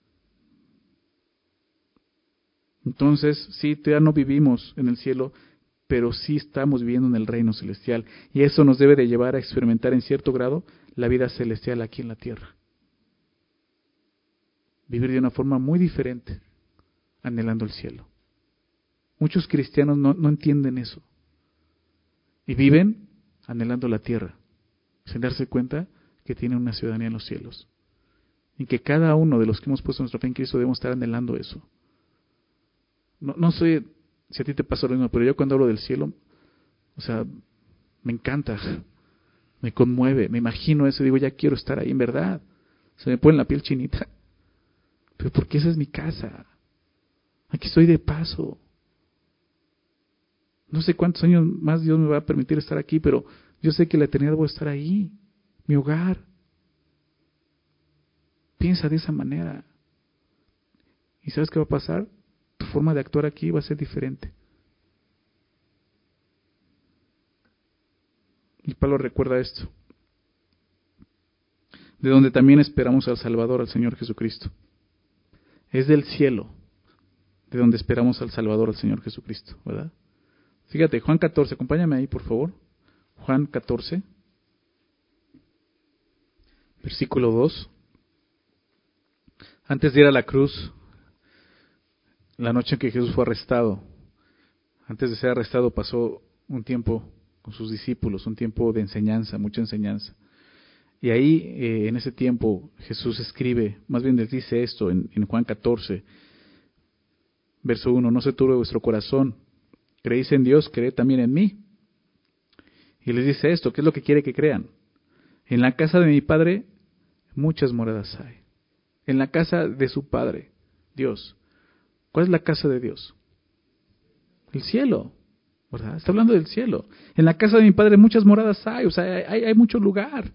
Entonces, sí, todavía no vivimos en el cielo, pero sí estamos viviendo en el reino celestial. Y eso nos debe de llevar a experimentar en cierto grado la vida celestial aquí en la tierra. Vivir de una forma muy diferente, anhelando el cielo. Muchos cristianos no, no entienden eso. Y viven anhelando la tierra, sin darse cuenta que tienen una ciudadanía en los cielos. Y que cada uno de los que hemos puesto nuestra fe en Cristo debemos estar anhelando eso. No, no sé si a ti te pasa lo mismo, pero yo cuando hablo del cielo, o sea, me encanta, me conmueve, me imagino eso y digo, ya quiero estar ahí, en verdad. Se me pone la piel chinita. Pero porque esa es mi casa. Aquí estoy de paso. No sé cuántos años más Dios me va a permitir estar aquí, pero yo sé que la eternidad voy a estar ahí, mi hogar. Piensa de esa manera. ¿Y sabes qué va a pasar? Tu forma de actuar aquí va a ser diferente. Y Pablo recuerda esto. De donde también esperamos al Salvador, al Señor Jesucristo. Es del cielo, de donde esperamos al Salvador, al Señor Jesucristo, ¿verdad? Fíjate, Juan catorce, acompáñame ahí, por favor. Juan catorce, versículo dos. Antes de ir a la cruz, la noche en que Jesús fue arrestado, antes de ser arrestado, pasó un tiempo con sus discípulos, un tiempo de enseñanza, mucha enseñanza. Y ahí, eh, en ese tiempo, Jesús escribe, más bien les dice esto en, en Juan catorce, verso uno, no se turbe vuestro corazón, creéis en Dios, creed también en mí. Y les dice esto, ¿qué es lo que quiere que crean? En la casa de mi Padre muchas moradas hay. En la casa de su Padre, Dios. ¿Cuál es la casa de Dios? El cielo, ¿verdad? Está hablando del cielo. En la casa de mi Padre muchas moradas hay, o sea, hay, hay mucho lugar.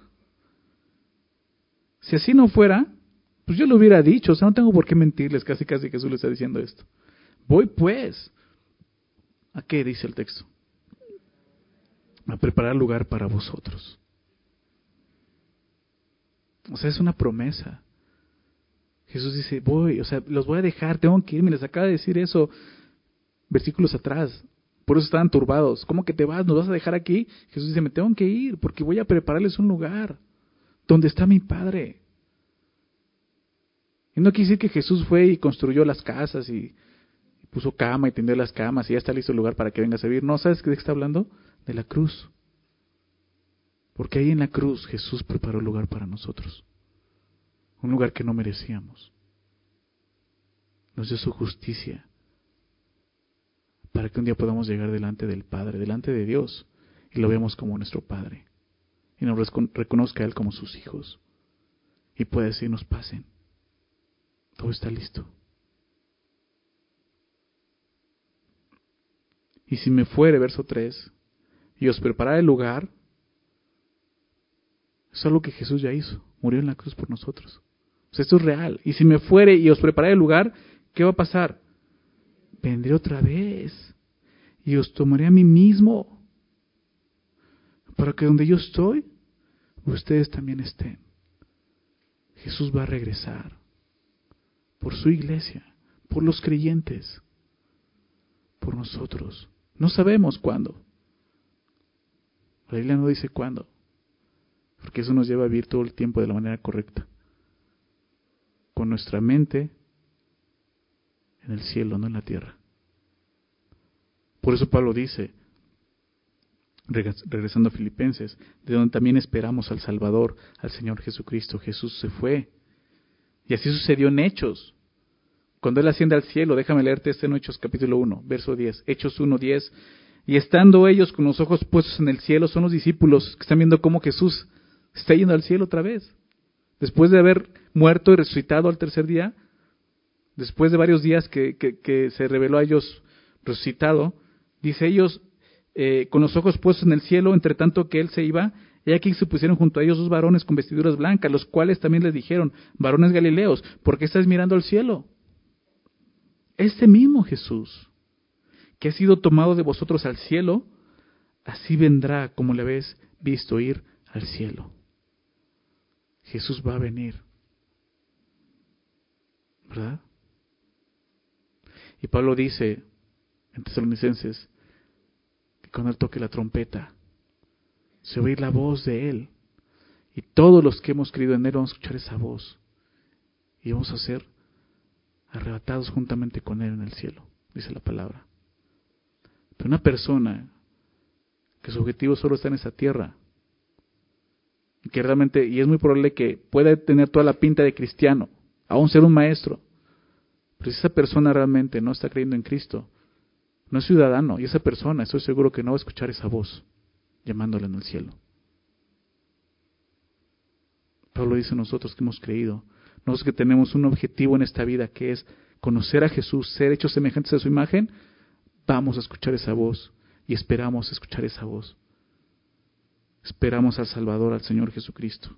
Si así no fuera, pues yo lo hubiera dicho, o sea, no tengo por qué mentirles, casi casi Jesús le está diciendo esto. Voy pues. ¿A qué dice el texto? A preparar lugar para vosotros. O sea, es una promesa. Jesús dice, voy, o sea, los voy a dejar, tengo que irme, les acaba de decir eso versículos atrás. Por eso estaban turbados. ¿Cómo que te vas? ¿Nos vas a dejar aquí? Jesús dice, me tengo que ir porque voy a prepararles un lugar donde está mi Padre. Y no quiere decir que Jesús fue y construyó las casas y puso cama y tendió las camas y ya está listo el lugar para que venga a servir. No, ¿sabes de qué está hablando? De la cruz. Porque ahí en la cruz Jesús preparó el lugar para nosotros. Un lugar que no merecíamos. Nos dio su justicia para que un día podamos llegar delante del Padre, delante de Dios, y lo veamos como nuestro Padre. Y nos reconozca a Él como sus hijos. Y puede decirnos, pasen. Todo está listo. Y si me fuere, verso tres, y os preparare el lugar, es algo que Jesús ya hizo. Murió en la cruz por nosotros. O sea, esto es real. Y si me fuere y os preparare el lugar, ¿qué va a pasar? Vendré otra vez y os tomaré a mí mismo, para que donde yo estoy, ustedes también estén. Jesús va a regresar por su iglesia, por los creyentes, por nosotros. No sabemos cuándo. La Biblia no dice cuándo, porque eso nos lleva a vivir todo el tiempo de la manera correcta, con nuestra mente en el cielo, no en la tierra. Por eso Pablo dice, regresando a Filipenses, de donde también esperamos al Salvador, al Señor Jesucristo. Jesús se fue. Y así sucedió en Hechos. Cuando Él asciende al cielo, déjame leerte este en Hechos capítulo uno, verso diez. Hechos uno, diez. Y estando ellos con los ojos puestos en el cielo, son los discípulos que están viendo cómo Jesús está yendo al cielo otra vez. Después de haber muerto y resucitado al tercer día, después de varios días que, que, que se reveló a ellos resucitado, dice ellos, eh, con los ojos puestos en el cielo, entre tanto que Él se iba, y aquí se pusieron junto a ellos dos varones con vestiduras blancas, los cuales también les dijeron, varones galileos, ¿por qué estáis mirando al cielo? Este mismo Jesús, que ha sido tomado de vosotros al cielo, así vendrá como le habéis visto ir al cielo. Jesús va a venir, ¿verdad? Y Pablo dice en Tesalonicenses que cuando Él toque la trompeta, se va a oír la voz de Él. Y todos los que hemos creído en Él vamos a escuchar esa voz. Y vamos a ser arrebatados juntamente con Él en el cielo, dice la palabra. Pero una persona que su objetivo solo está en esa tierra, y que realmente, y es muy probable que pueda tener toda la pinta de cristiano, aún ser un maestro, pero si esa persona realmente no está creyendo en Cristo, no es ciudadano, y esa persona, estoy seguro que no va a escuchar esa voz llamándole en el cielo. Pablo dice, nosotros que hemos creído, nosotros que tenemos un objetivo en esta vida, que es conocer a Jesús, ser hechos semejantes a su imagen, vamos a escuchar esa voz y esperamos escuchar esa voz. Esperamos al Salvador, al Señor Jesucristo.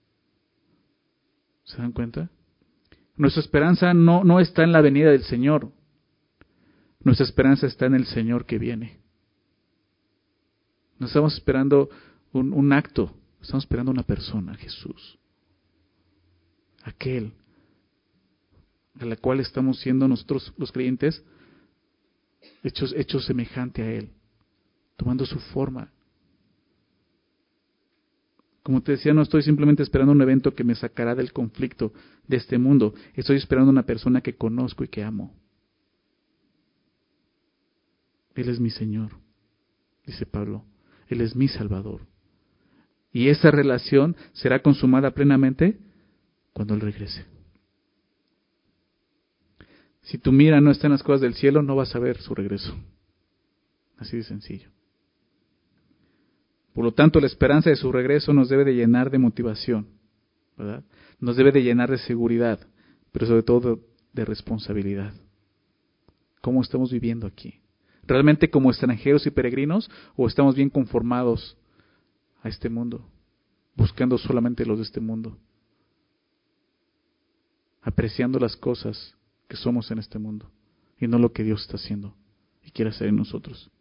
¿Se dan cuenta? Nuestra esperanza no, no está en la venida del Señor. Nuestra esperanza está en el Señor que viene. No estamos esperando un, un acto, estamos esperando una persona, Jesús. Aquel a la cual estamos siendo nosotros los creyentes hechos, hechos semejante a Él, tomando su forma. Como te decía, no estoy simplemente esperando un evento que me sacará del conflicto de este mundo. Estoy esperando una persona que conozco y que amo. Él es mi Señor, dice Pablo. Él es mi Salvador. Y esa relación será consumada plenamente cuando Él regrese. Si tu mira no está en las cosas del cielo, no vas a ver su regreso. Así de sencillo. Por lo tanto, la esperanza de su regreso nos debe de llenar de motivación, ¿verdad? Nos debe de llenar de seguridad, pero sobre todo de responsabilidad. ¿Cómo estamos viviendo aquí? ¿Realmente como extranjeros y peregrinos o estamos bien conformados a este mundo, buscando solamente los de este mundo, apreciando las cosas que somos en este mundo y no lo que Dios está haciendo y quiere hacer en nosotros?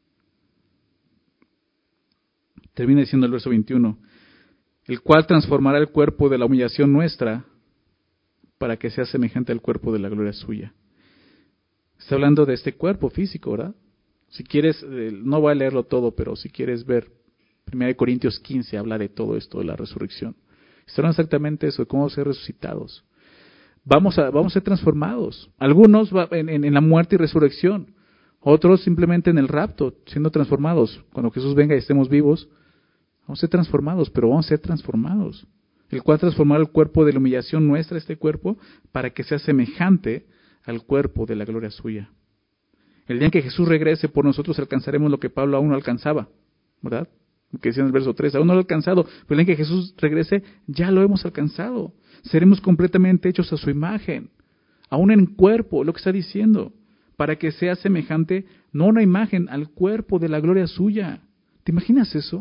Termina diciendo el verso veintiuno, el cual transformará el cuerpo de la humillación nuestra para que sea semejante al cuerpo de la gloria suya. Está hablando de este cuerpo físico, ¿verdad? Si quieres, no voy a leerlo todo, pero si quieres ver, primera de Corintios quince habla de todo esto, de la resurrección. Está hablando exactamente eso, de cómo ser resucitados. Vamos a, vamos a ser transformados. Algunos en, en, en la muerte y resurrección, otros simplemente en el rapto, siendo transformados. Cuando Jesús venga y estemos vivos, vamos a ser transformados, pero vamos a ser transformados. El cual transformará el cuerpo de la humillación nuestra, este cuerpo, para que sea semejante al cuerpo de la gloria suya. El día en que Jesús regrese por nosotros alcanzaremos lo que Pablo aún no alcanzaba, ¿verdad? Lo que decía en el verso tres, aún no lo ha alcanzado, pero el día en que Jesús regrese ya lo hemos alcanzado. Seremos completamente hechos a su imagen, aún en cuerpo, lo que está diciendo, para que sea semejante, no una imagen, al cuerpo de la gloria suya. ¿Te imaginas eso?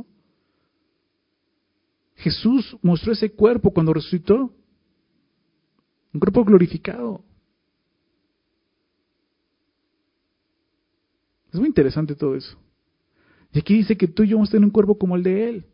Jesús mostró ese cuerpo cuando resucitó, un cuerpo glorificado. Es muy interesante todo eso. Y aquí dice que tú y yo vamos a tener un cuerpo como el de Él.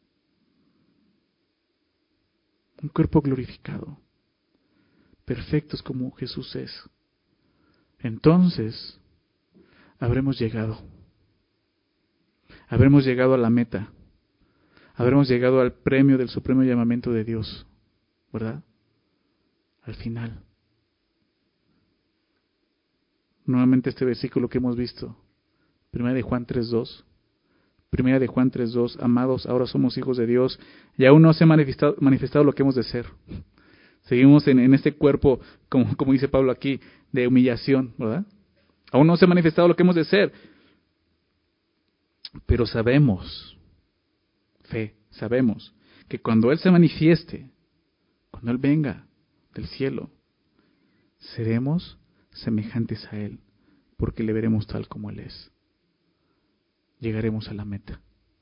Un cuerpo glorificado. Perfectos como Jesús es. Entonces, habremos llegado. Habremos llegado a la meta. Habremos llegado al premio del supremo llamamiento de Dios. ¿Verdad? Al final. Nuevamente este versículo que hemos visto. Primera de Juan tres dos. Primera de Juan tres dos. Amados, ahora somos hijos de Dios y aún no se ha manifestado, manifestado lo que hemos de ser. Seguimos en, en este cuerpo, como, como dice Pablo aquí, de humillación, ¿verdad? Aún no se ha manifestado lo que hemos de ser. Pero sabemos, fe, sabemos, que cuando Él se manifieste, cuando Él venga del cielo, seremos semejantes a Él, porque le veremos tal como Él es. Llegaremos a la meta.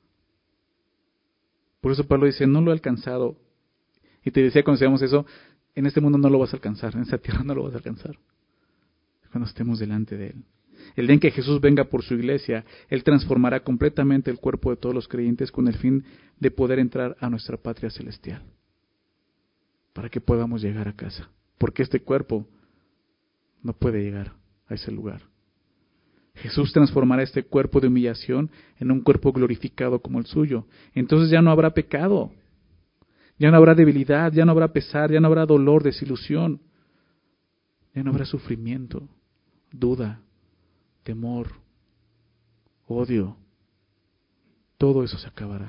Por eso Pablo dice, no lo he alcanzado. Y te decía cuando decíamos eso, en este mundo no lo vas a alcanzar, en esta tierra no lo vas a alcanzar. Cuando estemos delante de Él. El día en que Jesús venga por su iglesia, Él transformará completamente el cuerpo de todos los creyentes con el fin de poder entrar a nuestra patria celestial. Para que podamos llegar a casa. Porque este cuerpo no puede llegar a ese lugar. Jesús transformará este cuerpo de humillación en un cuerpo glorificado como el suyo. Entonces ya no habrá pecado, ya no habrá debilidad, ya no habrá pesar, ya no habrá dolor, desilusión, ya no habrá sufrimiento, duda, temor, odio. Todo eso se acabará.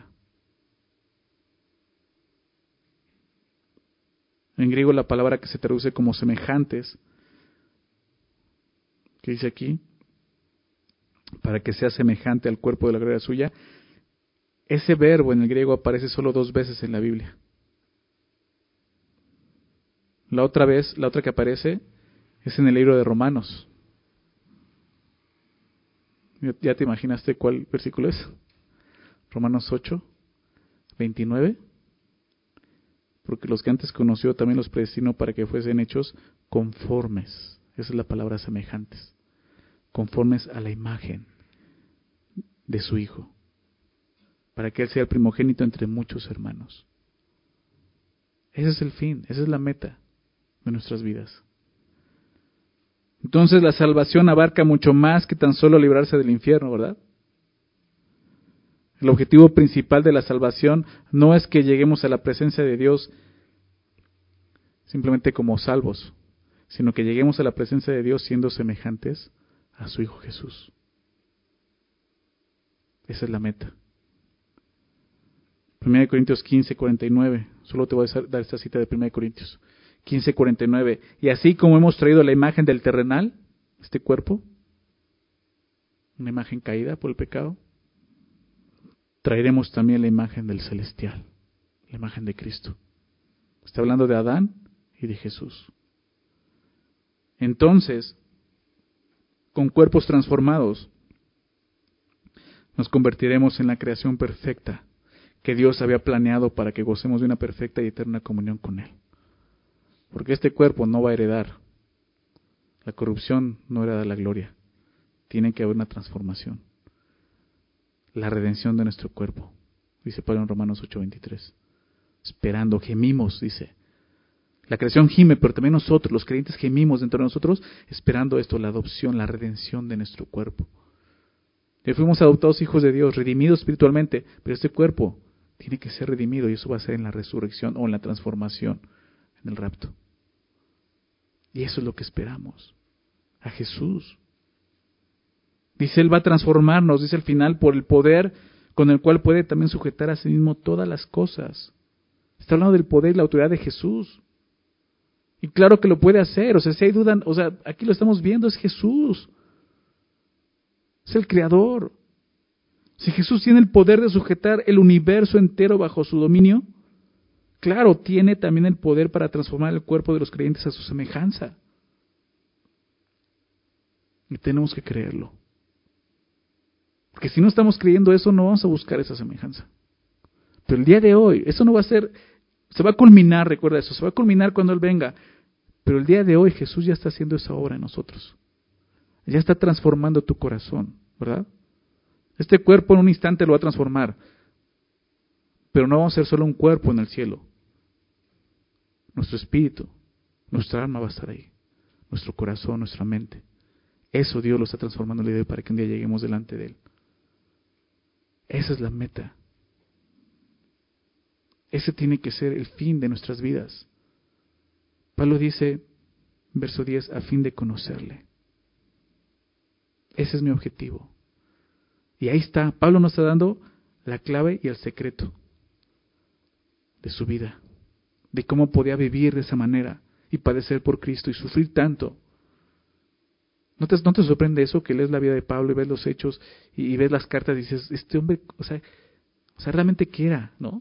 En griego la palabra que se traduce como semejantes, que dice aquí, para que sea semejante al cuerpo de la gloria suya, ese verbo en el griego aparece solo dos veces en la Biblia. La otra vez, la otra que aparece es en el libro de Romanos. ¿Ya te imaginaste cuál versículo es? Romanos ocho, veintinueve. Porque los que antes conoció también los predestinó para que fuesen hechos conformes. Esa es la palabra semejantes. Conformes a la imagen de su Hijo, para que Él sea el primogénito entre muchos hermanos. Ese es el fin, esa es la meta de nuestras vidas. Entonces la salvación abarca mucho más que tan solo librarse del infierno, ¿verdad? El objetivo principal de la salvación no es que lleguemos a la presencia de Dios simplemente como salvos, sino que lleguemos a la presencia de Dios siendo semejantes a su Hijo Jesús. Esa es la meta. primera de Corintios quince, cuarenta y nueve. Solo te voy a dar esta cita de primera de Corintios quince, cuarenta y nueve. Y así como hemos traído la imagen del terrenal, este cuerpo, una imagen caída por el pecado, traeremos también la imagen del celestial, la imagen de Cristo. Está hablando de Adán y de Jesús. Entonces, con cuerpos transformados, nos convertiremos en la creación perfecta que Dios había planeado para que gocemos de una perfecta y eterna comunión con Él. Porque este cuerpo no va a heredar. La corrupción no hereda la gloria. Tiene que haber una transformación. La redención de nuestro cuerpo, dice Pablo en Romanos ocho veintitrés. Esperando, gemimos, dice. La creación gime, pero también nosotros, los creyentes, gemimos dentro de nosotros, esperando esto, la adopción, la redención de nuestro cuerpo. Ya fuimos adoptados hijos de Dios, redimidos espiritualmente, pero este cuerpo tiene que ser redimido y eso va a ser en la resurrección o en la transformación, en el rapto. Y eso es lo que esperamos, a Jesús. Dice, Él va a transformarnos, dice al final, por el poder con el cual puede también sujetar a sí mismo todas las cosas. Está hablando del poder y la autoridad de Jesús. Y claro que lo puede hacer, o sea, si hay duda, o sea, aquí lo estamos viendo, es Jesús. Es el Creador. Si Jesús tiene el poder de sujetar el universo entero bajo su dominio, claro, tiene también el poder para transformar el cuerpo de los creyentes a su semejanza. Y tenemos que creerlo. Porque si no estamos creyendo eso, no vamos a buscar esa semejanza. Pero el día de hoy, eso no va a ser, se va a culminar, recuerda eso, se va a culminar cuando Él venga. Pero el día de hoy Jesús ya está haciendo esa obra en nosotros. Ya está transformando tu corazón, ¿verdad? Este cuerpo en un instante lo va a transformar. Pero no vamos a ser solo un cuerpo en el cielo. Nuestro espíritu, nuestra alma va a estar ahí. Nuestro corazón, nuestra mente. Eso Dios lo está transformando el día de hoy para que un día lleguemos delante de Él. Esa es la meta. Ese tiene que ser el fin de nuestras vidas. Pablo dice, verso diez, a fin de conocerle. Ese es mi objetivo. Y ahí está, Pablo nos está dando la clave y el secreto de su vida, de cómo podía vivir de esa manera y padecer por Cristo y sufrir tanto. ¿No te, no te sorprende eso, que lees la vida de Pablo y ves los hechos y, y ves las cartas y dices, este hombre, o sea, o sea, realmente qué era, ¿no?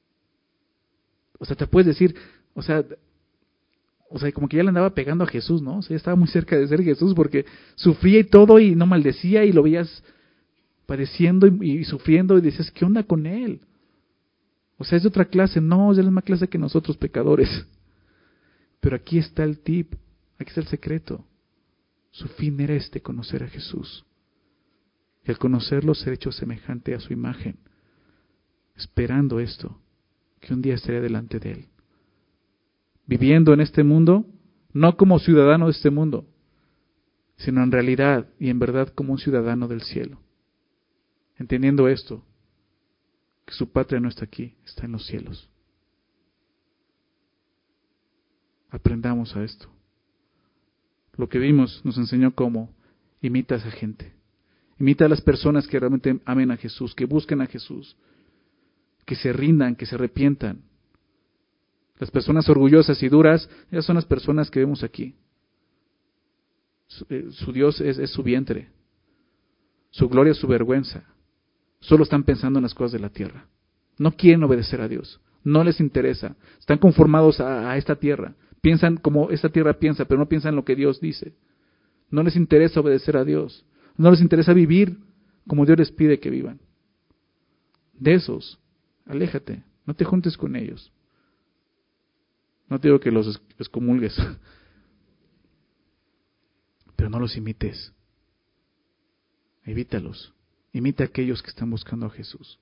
O sea, te puedes decir, o sea, o sea, como que ya le andaba pegando a Jesús, ¿no? O sea, ya estaba muy cerca de ser Jesús porque sufría y todo y no maldecía y lo veías padeciendo y, y sufriendo y dices, ¿qué onda con él? O sea, es de otra clase. No, es de la misma clase que nosotros pecadores. Pero aquí está el tip, aquí está el secreto. Su fin era este, conocer a Jesús. Y al conocerlo ser hecho semejante a su imagen, esperando esto, que un día estaría delante de Él. Viviendo en este mundo, no como ciudadano de este mundo, sino en realidad y en verdad como un ciudadano del cielo. Entendiendo esto, que su patria no está aquí, está en los cielos. Aprendamos a esto. Lo que vimos nos enseñó cómo imita a esa gente. Imita a las personas que realmente amen a Jesús, que busquen a Jesús, que se rindan, que se arrepientan. Las personas orgullosas y duras, esas son las personas que vemos aquí. Su, eh, su Dios es, es su vientre. Su gloria es su vergüenza. Solo están pensando en las cosas de la tierra. No quieren obedecer a Dios. No les interesa. Están conformados a, a esta tierra. Piensan como esta tierra piensa, pero no piensan lo que Dios dice. No les interesa obedecer a Dios. No les interesa vivir como Dios les pide que vivan. De esos, aléjate. No te juntes con ellos. No te digo que los excomulgues, pero no los imites. Evítalos. Imita a aquellos que están buscando a Jesús.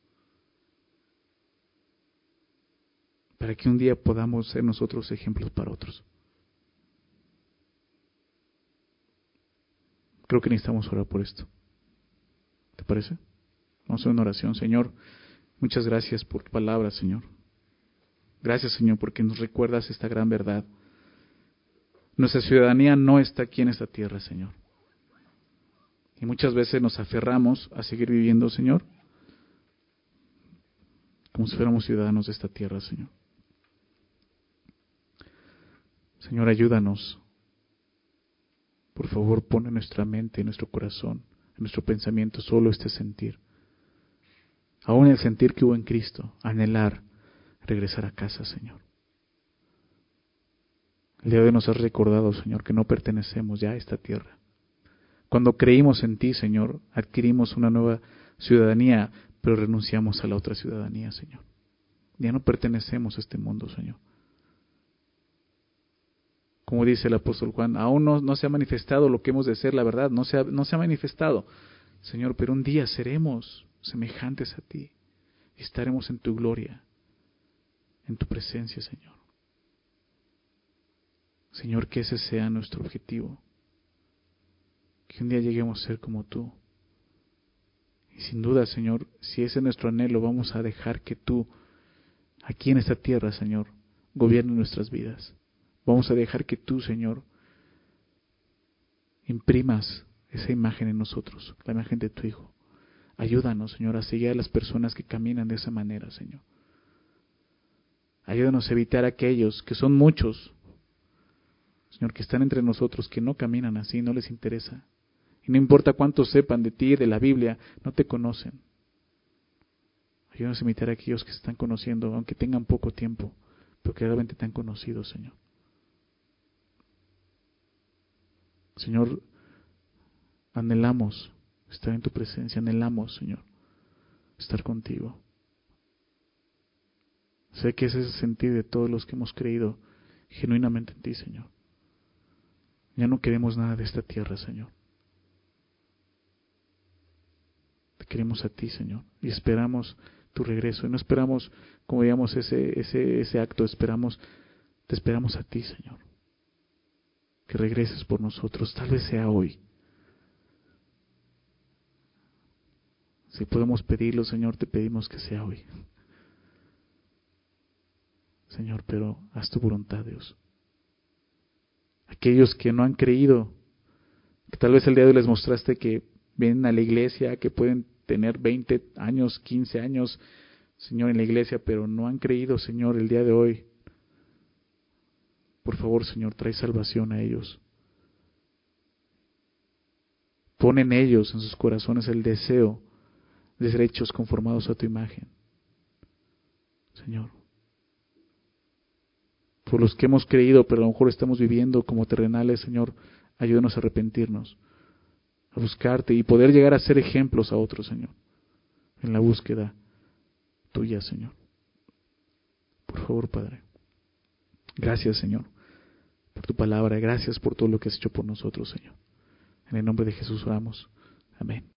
Para que un día podamos ser nosotros ejemplos para otros. Creo que necesitamos orar por esto. ¿Te parece? Vamos a hacer una oración. Señor, muchas gracias por tu palabra, Señor. Gracias, Señor, porque nos recuerdas esta gran verdad. Nuestra ciudadanía no está aquí en esta tierra, Señor. Y muchas veces nos aferramos a seguir viviendo, Señor, como si fuéramos ciudadanos de esta tierra, Señor. Señor, ayúdanos. Por favor, pon en nuestra mente, en nuestro corazón, en nuestro pensamiento solo este sentir. Aún el sentir que hubo en Cristo, anhelar regresar a casa, Señor. El día de hoy nos has recordado, Señor, que no pertenecemos ya a esta tierra. Cuando creímos en ti, Señor, adquirimos una nueva ciudadanía, pero renunciamos a la otra ciudadanía, Señor. Ya no pertenecemos a este mundo, Señor. Como dice el apóstol Juan, aún no, no se ha manifestado lo que hemos de ser, la verdad, no se ha, no se ha manifestado, Señor, pero un día seremos semejantes a ti y estaremos en tu gloria, en tu presencia, Señor. Señor, que ese sea nuestro objetivo, que un día lleguemos a ser como tú. Y sin duda, Señor, si ese es nuestro anhelo, vamos a dejar que tú, aquí en esta tierra, Señor, gobierne nuestras vidas. Vamos a dejar que tú, Señor, imprimas esa imagen en nosotros, la imagen de tu Hijo. Ayúdanos, Señor, a seguir a las personas que caminan de esa manera, Señor. Ayúdanos a evitar a aquellos que son muchos, Señor, que están entre nosotros, que no caminan así, no les interesa. Y no importa cuántos sepan de ti, de la Biblia, no te conocen. Ayúdanos a evitar a aquellos que se están conociendo, aunque tengan poco tiempo, pero que realmente te han conocido, Señor. Señor, anhelamos estar en tu presencia, anhelamos, Señor, estar contigo. Sé que ese es el sentir de todos los que hemos creído genuinamente en ti, Señor. Ya no queremos nada de esta tierra, Señor. Te queremos a ti, Señor, y esperamos tu regreso. Y no esperamos, como digamos, ese, ese, ese acto, esperamos, te esperamos a ti, Señor. Que regreses por nosotros, tal vez sea hoy. Si podemos pedirlo, Señor, te pedimos que sea hoy. Señor, pero haz tu voluntad, Dios. Aquellos que no han creído, que tal vez el día de hoy les mostraste que vienen a la iglesia, que pueden tener veinte años, quince años, Señor, en la iglesia, pero no han creído, Señor, el día de hoy. Por favor, Señor, trae salvación a ellos. Pon en ellos, en sus corazones, el deseo de ser hechos conformados a tu imagen. Señor. Por los que hemos creído, pero a lo mejor estamos viviendo como terrenales, Señor, ayúdanos a arrepentirnos, a buscarte y poder llegar a ser ejemplos a otros, Señor, en la búsqueda tuya, Señor. Por favor, Padre. Gracias, Señor, por tu palabra. Gracias por todo lo que has hecho por nosotros, Señor. En el nombre de Jesús oramos. Amén.